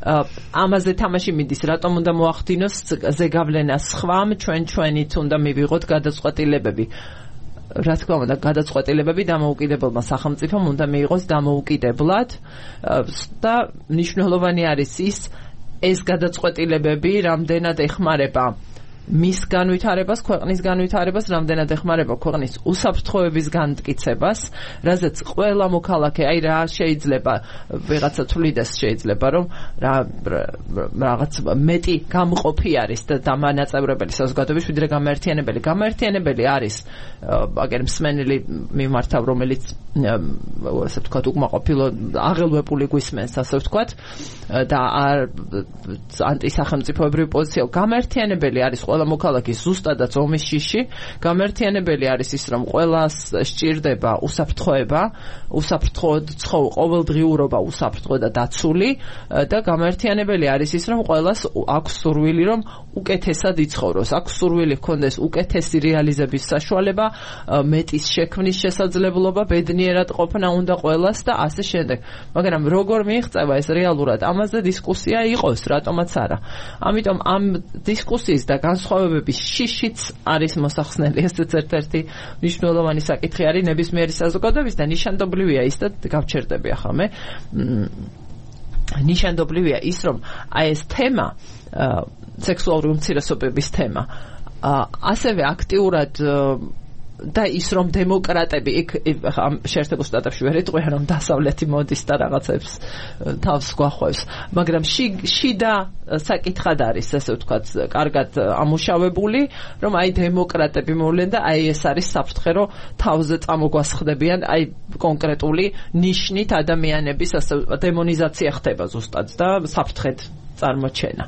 ამაზე თამაში მიდის რატომ უნდა მოახდინოს ზეგავლენა სხვამ ჩვენ ჩვენით უნდა მივიღოთ გადაწყვეტილებები რა თქმა უნდა გადაწყვეტილებები დამოუკიდებელმა სახელმწიფომ უნდა მიიღოს დამოუკიდებლად და მნიშვნელოვანი არის ის ეს გადაწყვეტილებები რამდენად ეხმარება მის განვითარებას, ქვეყნის განვითარებას, რამდენად ეხმარება ქვეყნის უსაფრთხოების განმტკიცებას, რაზეც ყველა მოქალაქე, აი რა შეიძლება ვიღაცა თვლიდეს შეიძლება რომ რა რაღაც მეტი გამყოფი არის და დამანაწევრებელი საზოგადოების ვიდრე გამაერთიანებელი. გამაერთიანებელი არის აგერ მსმენელი მიმართავ, რომელიც ასე ვთქვათ, უკმაყოფილო აღელვებული გვისმენს, ასე ვთქვათ, და ანტისახელმწიფოებრივი პოზიცია. გამაერთიანებელი არის ყველა მოქალაქის ზუსტადაც ომის შიში. გამაერთიანებელი არის ის რომ ყველას სჭირდება უსაფრთხოება, უსაფრთხო ყოველდღიურობა, უსაფრთხო და დაცული და გამაერთიანებელი არის ის რომ ყველას აქვს სურვილი რომ უკეთესად იცხოვროს, აქვს სურვილი ჰქონდეს უკეთესი რეალიზების საშუალება, მეტის შექმნის შესაძლებლობა, ბედნიერად ყოფნა უნდა ყველას და ასე შემდეგ. მაგრამ როგორ მიიღწევა ეს რეალურად? ამაზე დისკუსია იყოს, რატომაც არა. ამიტომ ამ დისკუსიის და განსხვავებების შიშიც არის მოსახსნელი. ესეც ერთ-ერთი მნიშვნელოვანი საკითხი არის ნებისმიერი საზოგადოების და ნიშანდობლივია ის და გავჩერდები ახლა მე ნიშანდობლივია ის, რომ აი ეს თემა, სექსუალური უმცირესობების თემა, ასევე აქტიურად და ის რომ დემოკრატები იქ შეერთებულ შტატებში ვერ ეტყვიან რომ დასავლეთი მოდის და რაღაცებს თავს გვახვევს, მაგრამ შიდა საკითხად არის, ესე ვთქვათ, კარგად ამუშავებული, რომ აი დემოკრატები მოვლენ და აი ეს არის საფრთხე, რომ თავზე წამოგვასხდებიან აი კონკრეტული ნიშნით ადამიანების დემონიზაცია ხდება ზუსტად და საფრთხედ წარმოჩენა.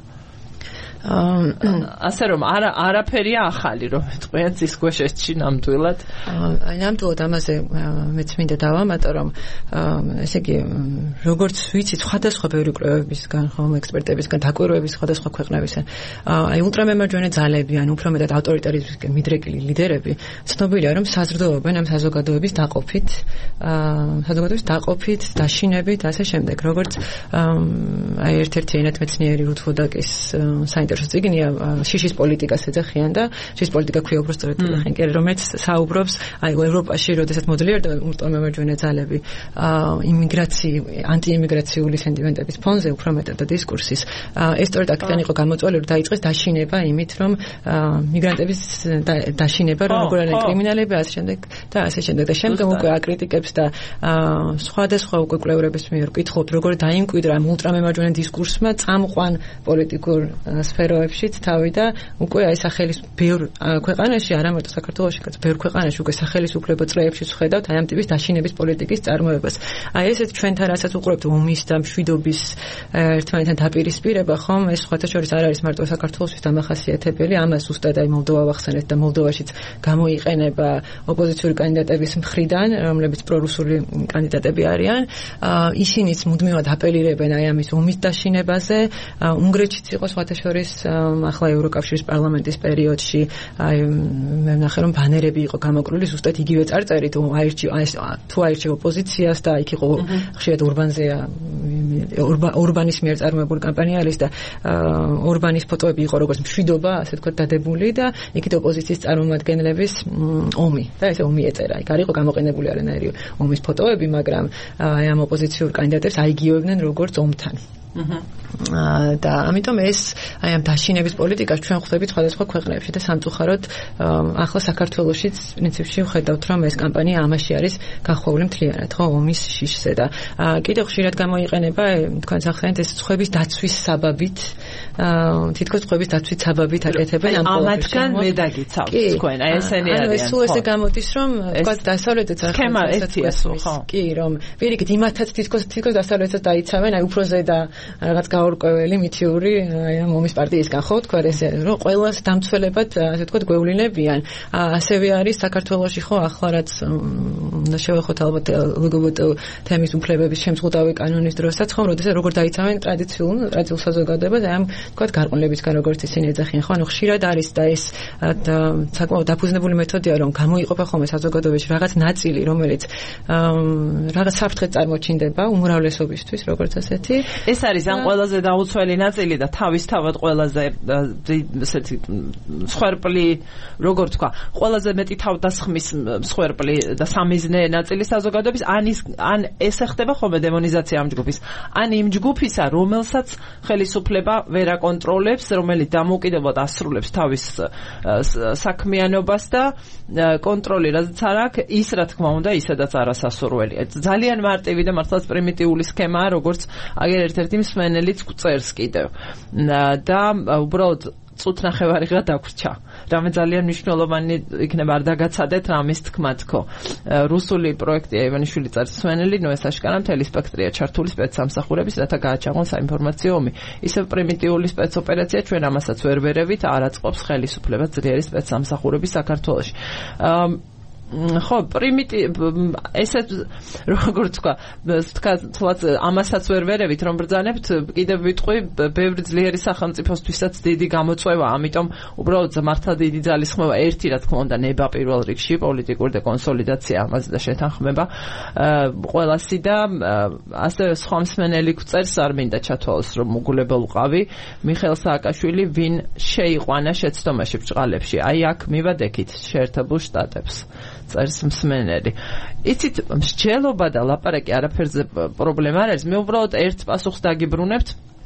ასე რომ არა არაფერია ახალი რომ თქვენ ის გვეშეთში ნამდვილად აი ნამდვილად ამაზე მეც მინდა დავამატო რომ ესე იგი როგორც ვიცით სხვადასხვა ბევრი კვლევებისგან ხომ ექსპერტებისგან დაკვირვების სხვადასხვა ქვეყნებისგან აი ულტრამემარჯვენე ძალები ან უფრო მეტად ავტორიტარიზმისგან მიდრეკილი ლიდერები ცნობილია რომ საზრდოობენ ამ საზოგადოების დაყოფით საზოგადოების დაყოფით დაშინებით ასე შემდეგ როგორც აი ერთ-ერთი ენათმეცნიერი რუთ ვოდაკის წიგნია შიშის პოლიტიკას ეძახიან და შიშის პოლიტიკა ქვია უბრალოდ ეძახიან კი რომელიც საუბრობს აი ევროპაში როდესაც მოდლიერდა ულტრამემარჯვენე ძალები იმიგრაცია ანტიიმიგრაციული სენტიმენტების ფონზე უფრო მეტად და დისკურსის ეს სწორედ აქედან იყო გამოწვეული რომ დაიწყეს დაშინება იმით რომ მიგრანტების დაშინება რომ როგორ არის კრიმინალები ასე შემდეგ და ასე შემდეგ და შემდგომ უკვე აკრიტიკებს და სხვადასხვა უკვე კვლევრების მიერ კითხულობთ როგორ დაიმკვიდრა ულტრამემარჯვენე დისკურსმა წამყვან პოლიტიკურ სფეროებშიც თავი და უკვე აი სახელის ბევრ ქვეყანაში არა მარტო საქართველოში, კაც ბევრ ქვეყანაში უკვე სახელისუფლებო წრეებში ვხედავთ აი ამ ტიპის დაშინების პოლიტიკის წარმოებას. აი ესეთ ჩვენთან რასაც უყურებთ ომის და მშვიდობის ერთმანეთთან დაპირისპირება, ხომ ეს სხვათა შორის არ არის მარტო საქართველოსთვის დამახასიათებელი, ამას უბრალოდ აი მოლდოვა ვახსენეთ და მოლდოვაშიც გამოიყენება ოპოზიციური კანდიდატების მხრიდან, რომლებიც პრორუსული კანდიდატები არიან. ისინიც მუდმივად აპელირებენ აი ამის ომის დაშინებაზე. უნგრეთშიც იყო სხვათა შორის ახლა ევროკავშირის პარლამენტის პერიოდში აი მე ვნახე რომ ბანერები იყო გამოკრული ზუსტად იგივე წარწერით აირჩი თუ აირჩი ოპოზიციას და იქ იყო ხშირად ორბანზე ორბანის მიერ წარმოებული კამპანია არის და ორბანის ფოტოები იყო როგორც მშვიდობა ასე თქვა დადებული და იქით ოპოზიციის წარმომადგენლების ომი და ესე ომი ეწერა იქ არ იყო გამოყენებული არანაირი ომის ფოტოები მაგრამ აი ამ ოპოზიციურ კანდიდატებს აიგივებდნენ როგორც ომთან და ამიტომ ეს აი ამ დაშინების პოლიტიკას ჩვენ ხვდებით სხვადასხვა ქვეყნებში და სამწუხაროდ ახლა საქართველოშიც პრინციპში ვხედავთ რომ ეს კამპანია ამაში არის გახვეული მთლიანად ხო ომის შიშზე და კიდევ ხშირად გამოიყენება თქვენ სახსენეთ ეს ცხების დაცვის საბაბით თითქოს ცხების დაცვის საბაბით აკეთებენ ამ ამათგან მე დაგიცავთ თქვენ აი ესენი არიან ანუ ეს სულ ესე გამოდის რომ თქვა დასავლეთიც ახლა ესეა სულ ხო კი რომ პირიქით იმათაც თითქოს თითქოს დასავლეთსაც დაიცავენ აი უფრო ზედა რაღაც გაურკვეველი მითიური აი ამ ომის პარტიისგან ხო თქვა ესე რომ ყველას დამცველებად ასე თქვა გვევლინებიან ასევე არის საქართველოში ხო ახლა რაც და შევეხოთ ალბათ ლგბტ თემის უფლებების შემზღუდავი კანონის დროსაც ხო როდესაც როგორ დაიცავენ ტრადიციულ ტრადიციულ საზოგადოებას აი ამ თქვა გარყვნებისგან როგორც ისინი ეძახიან ხო ანუ ხშირად არის და ეს საკმაოდ დაფუძნებული მეთოდია რომ გამოიყოფა ხოლმე საზოგადოებაში რაღაც ნაწილი რომელიც რაღაც საფრთხედ წარმოჩინდება უმრავლესობისთვის როგორც ასეთი ეს არის ან ყველაზე დაუცველი ნაწილი და თავისთავად ყველაზე ესეთი მსხვერპლი როგორ თქვა ყველაზე მეტი თავდასხმის მსხვერპლი და სამიზნე ნაწილი საზოგადოების ან ის ან ესე ხდება ხოლმე დემონიზაცია ამ ჯგუფის ან იმ ჯგუფისა რომელსაც ხელისუფლება ვერ აკონტროლებს რომელიც დამოუკიდებლად ასრულებს თავის საქმიანობას და კონტროლი რაც არ აქვს ის რა თქმა უნდა ისედაც არასასურველია ძალიან მარტივი და მართლაც პრიმიტიული სქემაა როგორც აგერ ერთ-ერთი მსმენელიც წერს კიდევ და უბრალოდ წუთნახევარი ღა დაგვრჩა რამე ძალიან მნიშვნელოვანი იქნება არ დაგაცადეთ რამის თქმა თქო რუსული პროექტია ივანიშვილი წერს მსმენელი ნუ ეს აშკარა მთელი სპექტრია ჩართული სპეცსამსახურების რათა გააჩაღონ საინფორმაციო ომი ისევ პრიმიტიული სპეცოპერაცია ჩვენ ამასაც ვერ ვერევით არ აწყობს ხელისუფლება ძლიერი სპეცსამსახურების საქართველოში ხო პრიმიტი ესე როგორ თქვა თქვა ამასაც ვერ ვერევით რომ ბრძანებთ კიდევ ვიტყვი ბევრი ძლიერი სახელმწიფოსთვისაც დიდი გამოწვევა ამიტომ უბრალოდ მართლა დიდი ძალის ხმევა ერთი რა თქმა უნდა ნება პირველ რიგში პოლიტიკური და კონსოლიდაცია ამაზე და შეთანხმება ყველასი და ასევე სხვა მსმენელი გვწერს არ მინდა ჩათვალოს რომ უგულებელ ვყავი მიხეილ სააკაშვილი ვინ შეიყვანა შეცდომაში ბრჭყალებში აი აქ მივადექით შეერთებულ შტატებს წერს მსმენელი. იცით, მსჯელობა და ლაპარაკი არაფერზე პრობლემა არ არის. მე უბრალოდ ერთ პასუხს დაგიბრუნებთ.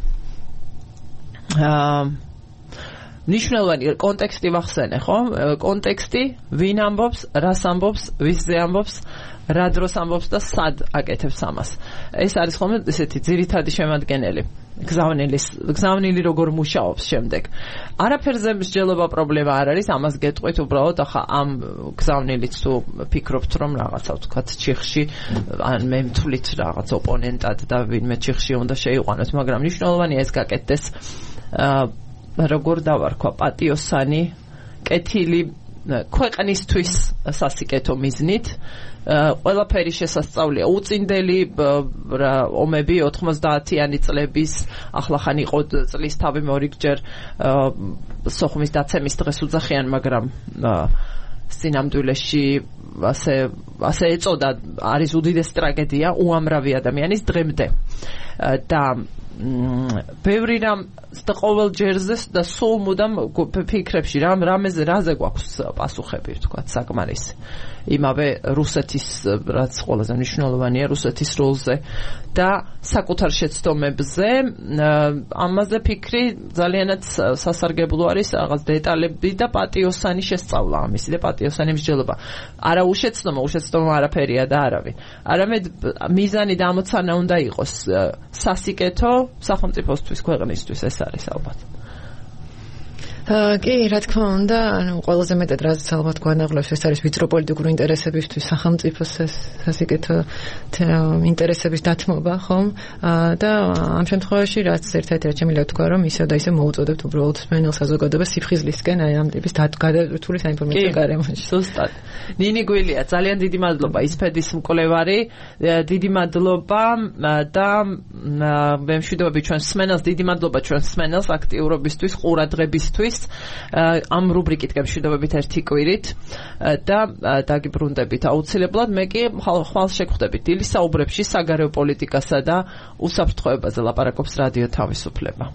აა ნიშნულოვანი კონტექსტი ვახსენე, ხო? კონტექსტი, ვინ ამბობს, რას ამბობს, ვისზე ამბობს, რა დროს ამბობს და სად აკეთებს ამას. ეს არის ხოლმე ესეთი ძირითადი შემადგენელი. გზავნილის, გზავნილი როგორ მუშაობს შემდეგ. არაფერზე მსჯელობა პრობლემა არ არის, ამას გეტყვით უბრალოდ, ახლა ამ გზავნილიც თუ ფიქრობთ, რომ რაღაცა ვთქვათ, ჩიხში, ან მე მთვლით რაღაც ოპონენტად და ვინმე ჩიხში უნდა შეიყვანოს, მაგრამ მნიშვნელოვანია ეს გაკეთდეს აა როგორ დავარქვა პატიოსანი კეთილი ქვეყნისთვის სასიკეთო მიზნით ყველაფერი შესასწავლია უწინდელი ომები ოთხმოცდაათიანი წლების ახლა ხან იყო წლის თავი მორიგჯერ სოხუმის დაცემის დღეს უძახიან მაგრამ სინამდვილეში ასე ასე ეწოდა არის უდიდესი ტრაგედია უამრავი ადამიანის დღემდე და ბევრი რამ და ყოველ ჯერზე და სულ მუდამ ფიქრებში რამ რამეზე რაზე გვაქვს პასუხები ვთქვათ საკმარისი იმავე რუსეთის რაც ყველაზე მნიშვნელოვანია რუსეთის როლზე და საკუთარ შეცდომებზე ამაზე ფიქრი ძალიანაც სასარგებლო არის რაღაც დეტალები და პატიოსანი შესწავლა ამისი და პატიოსანი მსჯელობა არა უშეცდომა უშეცდომა არაფერია და არავინ არამედ მიზანი და ამოცანა უნდა იყოს სასიკეთო სახელმწიფოსთვის ქვეყნისთვის ეს არის ალბათ კი, რა თქმა უნდა, ანუ ყველაზე მეტად რაც ალბათ გვანაღლებს ეს არის ვიწრო პოლიტიკური ინტერესებისთვის სახელმწიფოს სასიკეთო ინტერესების დათმობა, ხომ? და ამ შემთხვევაში რაც ერთ-ერთი რაც შემიძლია თქვა, რომ ისე და ისე მოუწოდებთ უბრალოდ სპენელ საზოგადოებას სიფხიზლისკენ აი ამ ტიპის გადარჩული საინფორმაციო გარემოში. ზუსტად. ნინი გვილია, ძალიან დიდი მადლობა ისფედის მკვლევარი, დიდი მადლობა და მე მშვიდობები ჩვენ სმენელს, დიდი მადლობა ჩვენ სმენელს აქტიურობისთვის, ყურადღებისთვის. ამ რუბრიკით გემშვიდობებით ერთი კვირით და დაგიბრუნდებით აუცილებლად მე კი ხვალ შეგხვდებით დილის საუბრებში საგარეო პოლიტიკასა და უსაფრთხოებაზე ლაპარაკობს რადიო თავისუფლება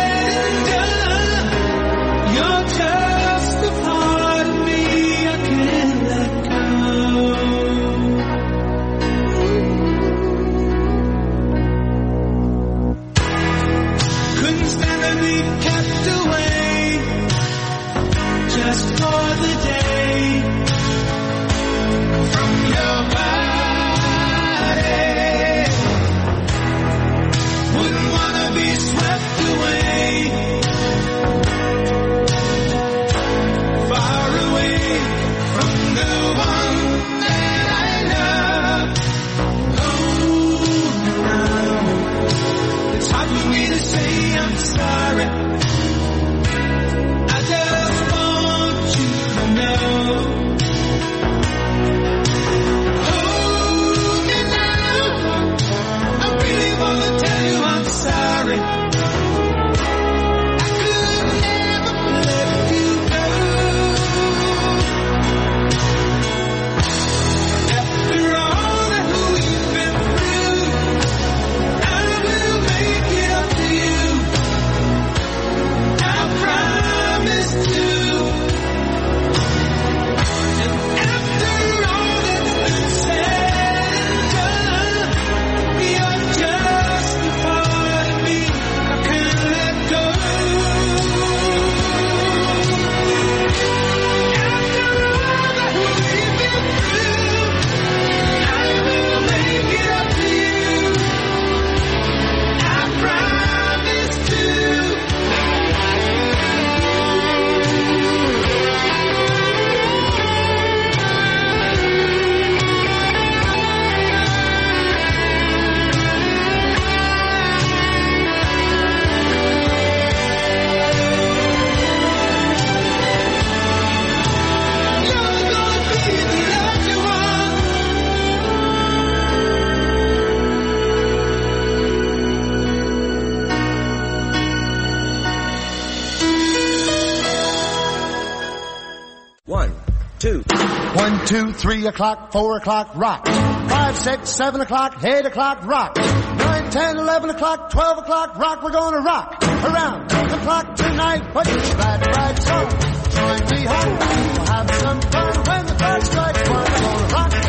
You're just a part of me I can't two, three o'clock, four o'clock, rock. Five, six, seven o'clock, eight o'clock, rock. Nine, ten, eleven o'clock, twelve o'clock, rock. We're gonna rock around the clock tonight. Put your glad rags on. Join me home. We'll have some fun when the clock strikes one. We're gonna rock